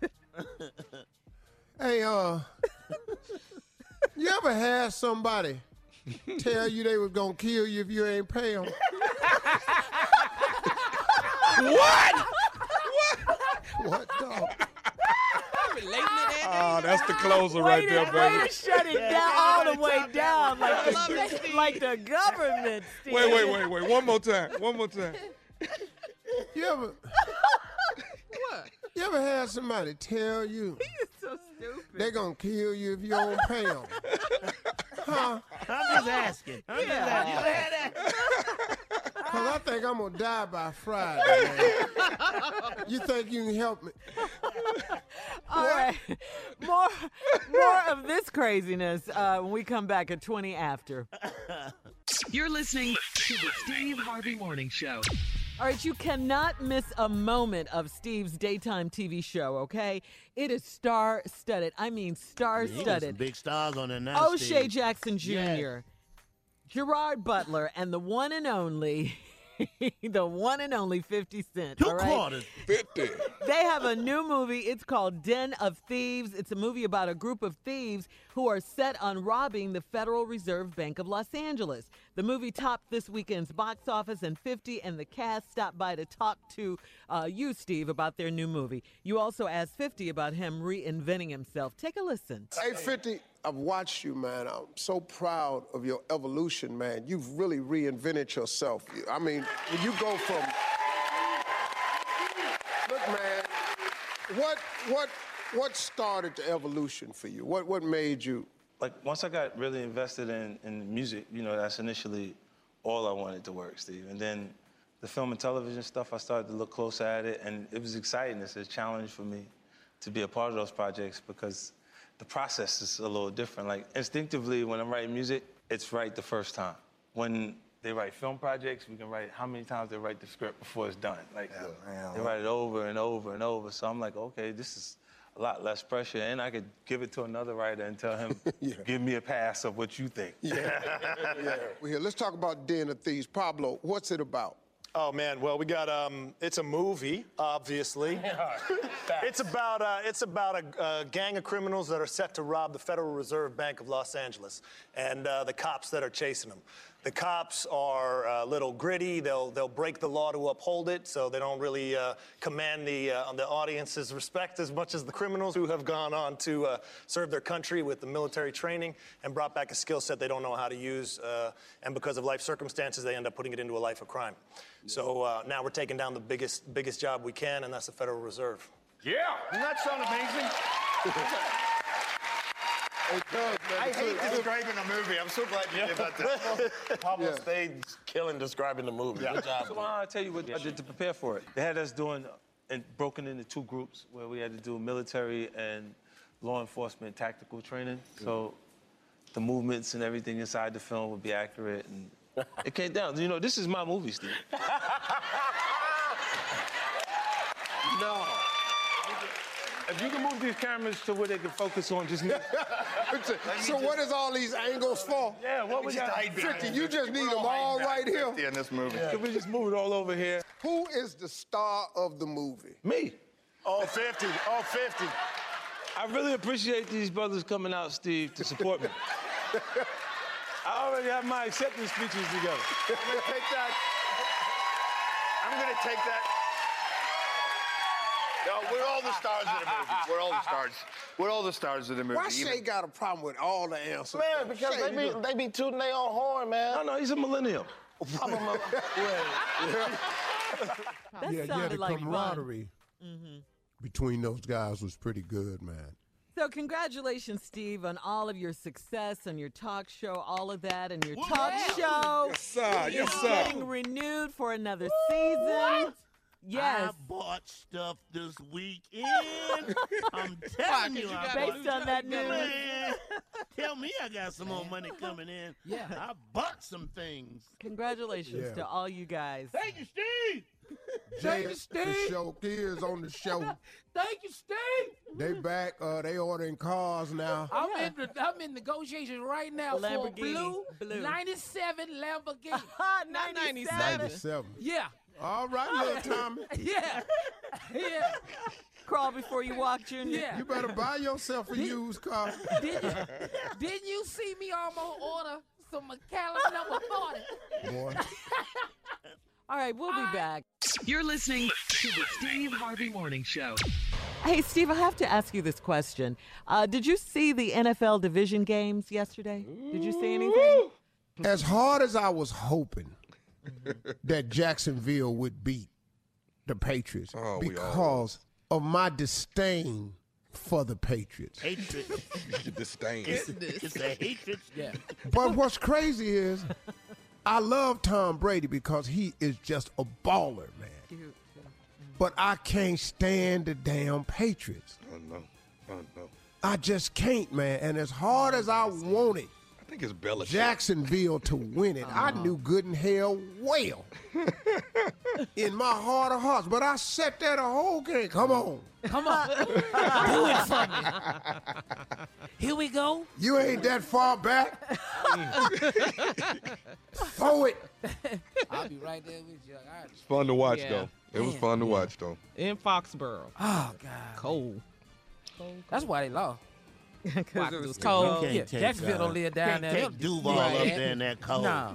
Hey, uh, you ever had somebody tell you they was gonna kill you if you ain't pay them? What? What, dog? Relating to that. Oh, that's the closer Way right to, there, way baby. to shut it down all the way down like I love that, the, Steve. like the government, Steve. Wait, wait, wait, wait. One more time. One more time. You ever, What? you ever had somebody tell you You're so stupid. they gonna kill you if you don't pay them? Huh? I'm just asking. I'm just asking. Because I think I'm going to die by Friday, man. You think you can help me? All right. More, more of this craziness uh, when we come back at twenty after. You're listening to the Steve Harvey Morning Show. All right, you cannot miss a moment of Steve's daytime T V show, okay? It is star-studded. I mean star-studded. Yeah, some big stars on there now, O'Shea Steve. Jackson Junior, yes. Gerard Butler, and the one and only, the one and only fifty Cent. Two all right? quarters. fifty. They have a new movie. It's called Den of Thieves. It's a movie about a group of thieves who are set on robbing the Federal Reserve Bank of Los Angeles. The movie topped this weekend's box office, and fifty and the cast stopped by to talk to uh, you, Steve, about their new movie. You also asked fifty about him reinventing himself. Take a listen. Hey, fifty, I've watched you, man. I'm so proud of your evolution, man. You've really reinvented yourself. I mean, when you go from... Look, man, what, what, what started the evolution for you? What, what made you... Like, once I got really invested in, in music, you know, that's initially all I wanted to work, Steve. And then the film and television stuff, I started to look closer at it, and it was exciting. It's a challenge for me to be a part of those projects because the process is a little different. Like, instinctively, when I'm writing music, it's right the first time. When they write film projects, we can write how many times they write the script before it's done. Like, yeah, they write it over and over and over. So I'm like, okay, this is a lot less pressure, and I could give it to another writer and tell him, yeah. give me a pass of what you think. Yeah, yeah. Well, here, let's talk about Den of Thieves. Pablo, what's it about? Oh man, well we got um, it's a movie, obviously. it's about uh, it's about a, a gang of criminals that are set to rob the Federal Reserve Bank of Los Angeles, and uh, the cops that are chasing them. The cops are a little gritty. They'll they'll break the law to uphold it, so they don't really uh, command the uh, the audience's respect as much as the criminals who have gone on to uh, serve their country with the military training and brought back a skill set they don't know how to use, uh, and because of life circumstances, they end up putting it into a life of crime. So uh, now we're taking down the biggest biggest job we can, and that's the Federal Reserve. Yeah, doesn't that sound amazing? It does, man. I hate describing a movie. I'm so glad you did that. Pablo yeah. stayed killing describing the movie. Yeah. Good job. So I'll tell you what I did to prepare for it. They had us doing, and broken into two groups where we had to do military and law enforcement tactical training. Mm-hmm. So the movements and everything inside the film would be accurate, and it came down. You know, this is my movie, Steve. No. If you can move these cameras to where they can focus on just me. So what is all these angles for? Yeah, what we got? fifty, you just need them all right here. In this movie. Yeah. Can we just move it all over here? Who is the star of the movie? Me. Oh, fifty. Oh, fifty. I really appreciate these brothers coming out, Steve, to support me. I already have my acceptance speeches together. I'm gonna take that. I'm gonna take that. No, we're all the stars of the movie. We're all the stars. We're all the stars of the movie. Why Shay Even... got a problem with all the answers? Man, because Shay, they be they be tooting their own horn, man. No, no, he's a millennial. I'm a millennial. That yeah, sounded yeah, the like camaraderie mm-hmm. between those guys was pretty good, man. So congratulations, Steve, on all of your success, on your talk show, all of that, and your talk show. Yes, sir. is Yes, sir. getting renewed for another season. What? Yes. I bought stuff this weekend. I'm telling you, I based bought on that news. Man, tell me I got some more money coming in. Yeah. I bought some things. Congratulations Yeah. to all you guys. Thank you, Steve. Jay, Thank you, the Steve. show kids on the show. Thank you, Steve. They back. Uh, they ordering cars now. I'm in the, I'm in negotiations right now for a Lamborghini. blue, Blue. ninety-seven Lamborghini. Not ninety-seven. ninety-seven. Yeah. All right, little Tommy. Yeah. Yeah. Crawl before you walk, Junior. Yeah. You better buy yourself a used car. Did you, didn't you see me almost order some McAllen number forty? Boy. All right, we'll be back. You're listening to the Steve Harvey Morning Show. Hey, Steve, I have to ask you this question. Uh, did you see the N F L division games yesterday? Did you see anything? As hard as I was hoping that Jacksonville would beat the Patriots Oh, we because of my disdain for the Patriots. Hatred. Disdain. It's, it's a hatred. Yeah. But what's crazy is I love Tom Brady because he is just a baller, man. But I can't stand the damn Patriots. Oh, no. Oh, no. I just can't, man. And as hard as I wanted I think it's Belichick. Jacksonville to win it, I knew good and hell well in my heart of hearts. But I sat there the whole game. Come on. Come on. Do it for me. Here we go. You ain't that far back. Throw it. I'll be right there with you. All right. It's fun to watch, Yeah. though. It was Man, fun to yeah. watch, though. In Foxborough. Oh, God. Cold. That's why they lost. Because it was You cold. can't Yeah, take, Jacksonville uh, don't live down can't there. take They'll- Duval Right. up there in that cold. No.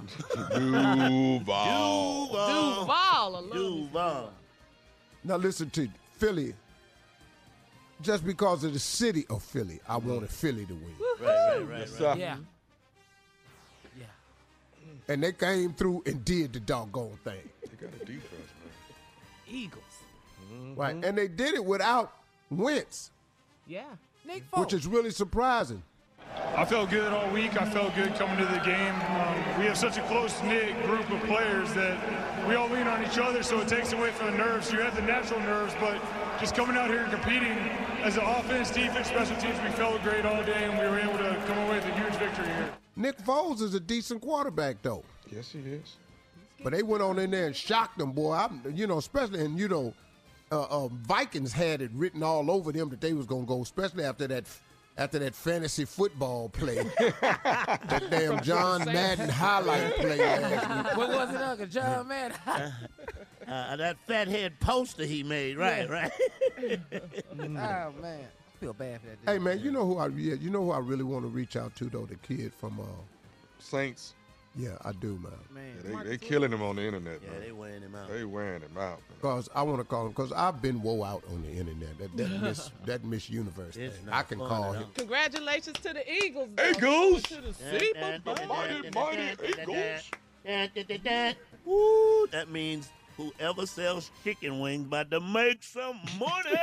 Duval. Duval. Duval. I love Duval. Now listen to Philly. Just because of the city of Philly, I wanted Philly to win. Right, right, right, Yes, right. sir. Yeah. Yeah. And they came through and did the doggone thing. They got a defense, man. Eagles. Right. And they did it without Wentz, Yeah. Nick Foles. which is really surprising. I felt good all week. I felt good coming to the game. Um, we have such a close-knit group of players that we all lean on each other, so it takes away from the nerves. You have the natural nerves, but just coming out here and competing as an offense, defense, special teams, we felt great all day, and we were able to come away with a huge victory here. Nick Foles is a decent quarterback, though. Yes, he is. But they went on in there and shocked them, boy. I'm, you know, especially, and you know, uh, uh, Vikings had it written all over them that they was gonna go, especially after that, after that fantasy football play, that damn John Madden highlight play last week. What was it, Uncle John, man? Uh, that fathead poster he made, right, right. Oh, man. I feel bad for that dude. Hey man, you know who I yeah, you know who I really want to reach out to though, the kid from uh, Saints. yeah, I do, man. Man, Yeah, they they killing him on the internet, yeah, man. they wearing him out. They wearing him out, man. Cause I want to call him, cause I've been woe out on the internet. That that Miss that Miss Universe It's thing. not I can fun call at him. all. Congratulations to the Eagles. though. Eagles! To the Super Bowl. mighty, mighty Eagles. Woo, that means whoever sells chicken wings about to make some money.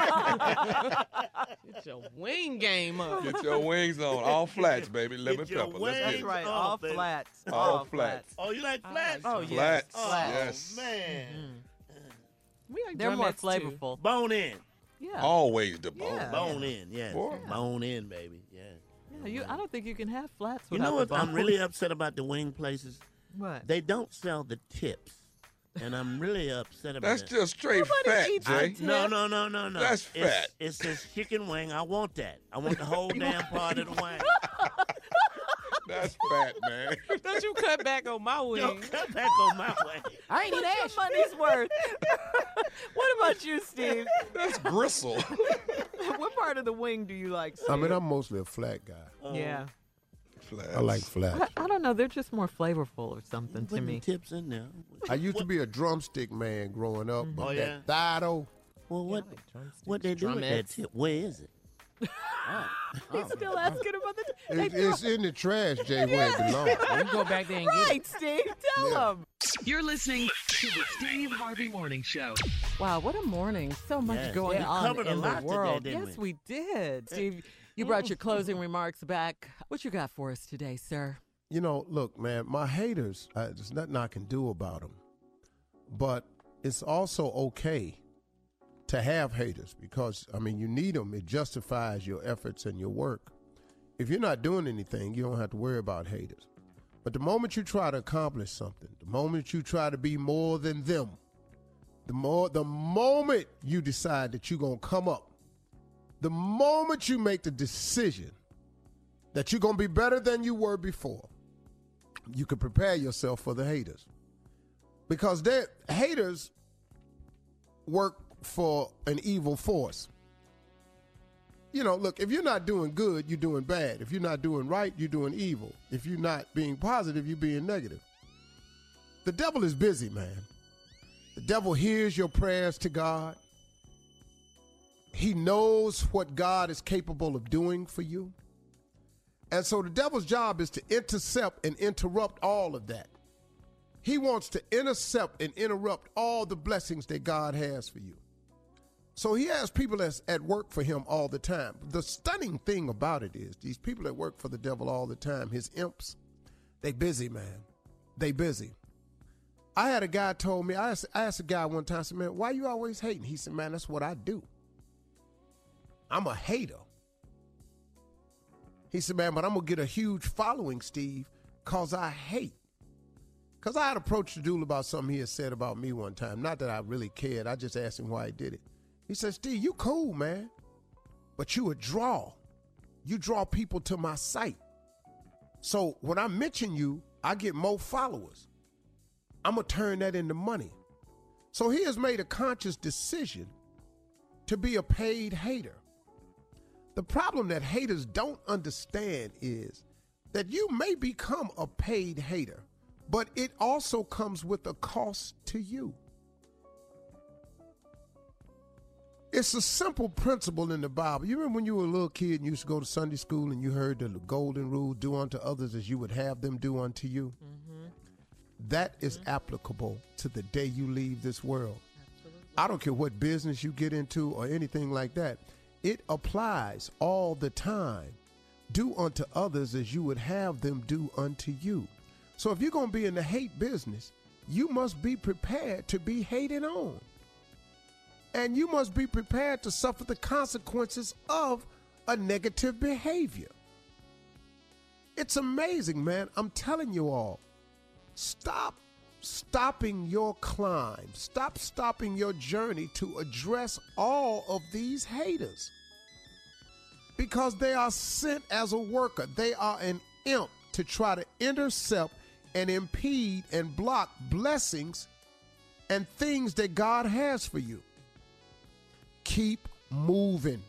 Get your wing game up. Get your wings on. All flats, baby. Lemon Get your pepper. Let's get wings it. That's right. Oh, All baby. flats. All flats. Oh, you like flats? Oh, yes. Flats. Oh, Yes. man. We like They're more drumettes, too. flavorful. Bone in. Yeah. Always the bone. Yeah. Bone in, yes. Boy. Bone in, baby. Yeah. Yeah, you, I don't think you can have flats You without know the what I'm bone. really upset about the wing places? What? They don't sell the tips. And I'm really upset about That's it. just straight Nobody fat, eats Jay. it. No, no, no, no, no. That's It's- fat. It says chicken wing. I want that. I want the whole damn part of the wing. That's fat, man. Don't you cut back on my wing. Don't cut back on my wing. I ain't even What's asked your money's worth? What about you, Steve? That's gristle. What part of the wing do you like, Steve? I mean, I'm mostly a flat guy. yeah. Flats. I like flats. I, I don't know. They're just more flavorful or something to Putting me. tips in there. I used to be a drumstick man growing up, but Oh, that yeah? thigh though, Well, what what they do with that drumettes. tip? Where is it? He's still asking about the. it, it's in the trash, Jay, where it belongs. You can go back there and get it. Right, Steve. Tell Yeah. him. You're listening to the Steve Harvey Morning Show. Wow, what a morning. So much Yes. going We on covered a in lot the today, world. didn't yes, we? we did. Steve, you brought your closing remarks back. What you got for us today, sir? You know, look, man, my haters, uh, there's nothing I can do about them. But it's also okay to have haters because, I mean, you need them. It justifies your efforts and your work. If you're not doing anything, you don't have to worry about haters. But the moment you try to accomplish something, the moment you try to be more than them, the more, the moment you decide that you're going to come up, the moment you make the decision that you're going to be better than you were before, you can prepare yourself for the haters. Because they haters work for an evil force. You know, look, if you're not doing good, you're doing bad. If you're not doing right, you're doing evil. If you're not being positive, you're being negative. The devil is busy, man. The devil hears your prayers to God. He knows what God is capable of doing for you. And so the devil's job is to intercept and interrupt all of that. He wants to intercept and interrupt all the blessings that God has for you. So he has people that's at work for him all the time. The stunning thing about it is these people that work for the devil all the time, his imps, they busy, man. They busy. I had a guy told me, I asked, I asked a guy one time, I said, man, why you always hating? He said, man, that's what I do. I'm a hater. He said, man, but I'm going to get a huge following, Steve, because I hate. Because I had approached the dude about something he had said about me one time. Not that I really cared. I just asked him why he did it. He said, Steve, you cool, man. But you a draw. You draw people to my site. So when I mention you, I get more followers. I'm going to turn that into money. So he has made a conscious decision to be a paid hater. The problem that haters don't understand is that you may become a paid hater, but it also comes with a cost to you. It's a simple principle in the Bible. You remember when you were a little kid and you used to go to Sunday school and you heard the golden rule, do unto others as you would have them do unto you? Mm-hmm. That is mm-hmm. applicable to the day you leave this world. Absolutely. I don't care what business you get into or anything like that. It applies all the time. Do unto others as you would have them do unto you. So if you're going to be in the hate business, you must be prepared to be hated on. And you must be prepared to suffer the consequences of a negative behavior. It's amazing, man. I'm telling you all, stop stopping your climb. Stop stopping your journey to address all of these haters. Because they are sent as a worker. They are an imp to try to intercept and impede and block blessings and things that God has for you. Keep moving.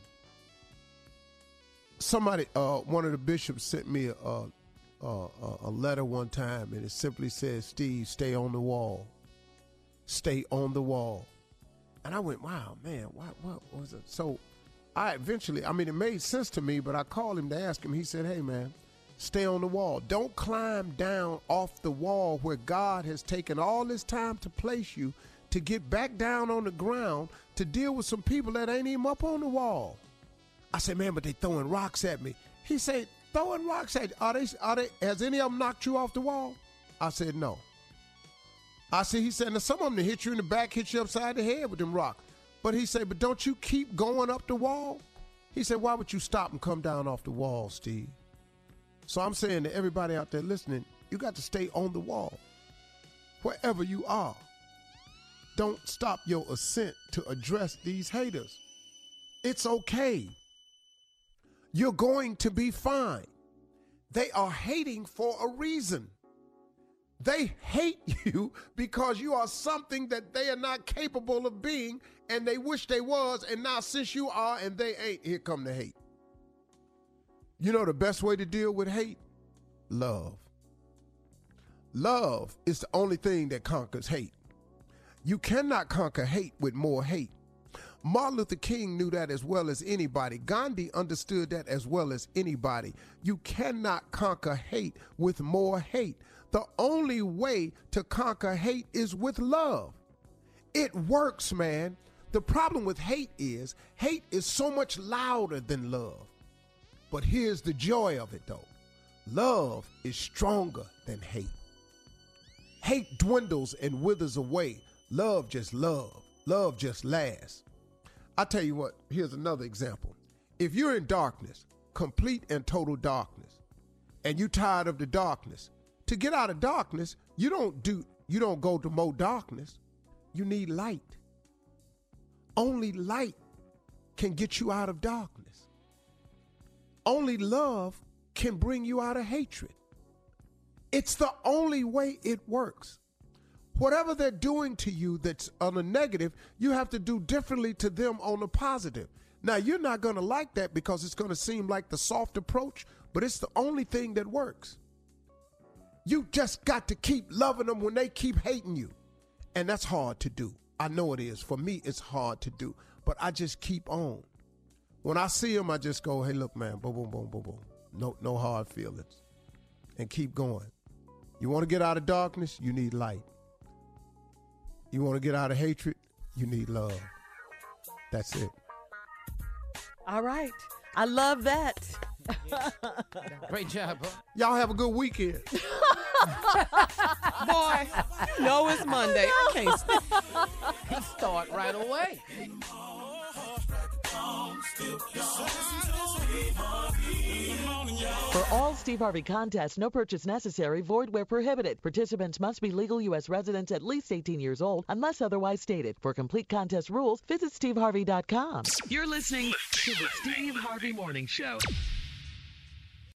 Somebody, uh, one of the bishops sent me a, a, a, a letter one time, and it simply says, Steve, stay on the wall. Stay on the wall. And I went, wow, man, what, what was it? So I eventually, I mean, it made sense to me, but I called him to ask him. He said, hey, man, stay on the wall. Don't climb down off the wall where God has taken all this time to place you to get back down on the ground to deal with some people that ain't even up on the wall. I said, man, but they throwing rocks at me. He said, throwing rocks at you. Are they, are they, has any of them knocked you off the wall? I said, no. I said, he said, now some of them that hit you in the back, hit you upside the head with them rocks. But he said, but don't you keep going up the wall? He said, why would you stop and come down off the wall, Steve? So I'm saying to everybody out there listening, you got to stay on the wall. Wherever you are. Don't stop your ascent to address these haters. It's okay. You're going to be fine. They are hating for a reason. They hate you because you are something that they are not capable of being, and they wish they was, and now since you are and they ain't, here come the hate. You know the best way to deal with hate? Love. Love is the only thing that conquers hate. You cannot conquer hate with more hate. Martin Luther King knew that as well as anybody. Gandhi understood that as well as anybody. You cannot conquer hate with more hate. The only way to conquer hate is with love. It works, man. The problem with hate is hate is so much louder than love. But here's the joy of it, though. Love is stronger than hate. Hate dwindles and withers away. Love just love. Love just lasts. I tell you what, here's another example. If you're in darkness, complete and total darkness, and you're tired of the darkness, to get out of darkness, you don't do, you don't go to more darkness. You need light. Only light can get you out of darkness. Only love can bring you out of hatred. It's the only way it works. Whatever they're doing to you that's on a negative, you have to do differently to them on the positive. Now, you're not going to like that because it's going to seem like the soft approach, but it's the only thing that works. You just got to keep loving them when they keep hating you. And that's hard to do. I know it is. For me, it's hard to do. But I just keep on. When I see them, I just go, hey, look, man, boom, boom, boom, boom, boom. No, no hard feelings. And keep going. You want to get out of darkness? You need light. You want to get out of hatred? You need love. That's it. All right. I love that. Great job, bro. Y'all have a good weekend. Boy, you know it's Monday. I can't st- He start right away. For all Steve Harvey contests, no purchase necessary, void where prohibited. Participants must be legal U S residents at least eighteen years old unless otherwise stated. For complete contest rules, visit steve harvey dot com. You're listening to the Steve Harvey Morning Show.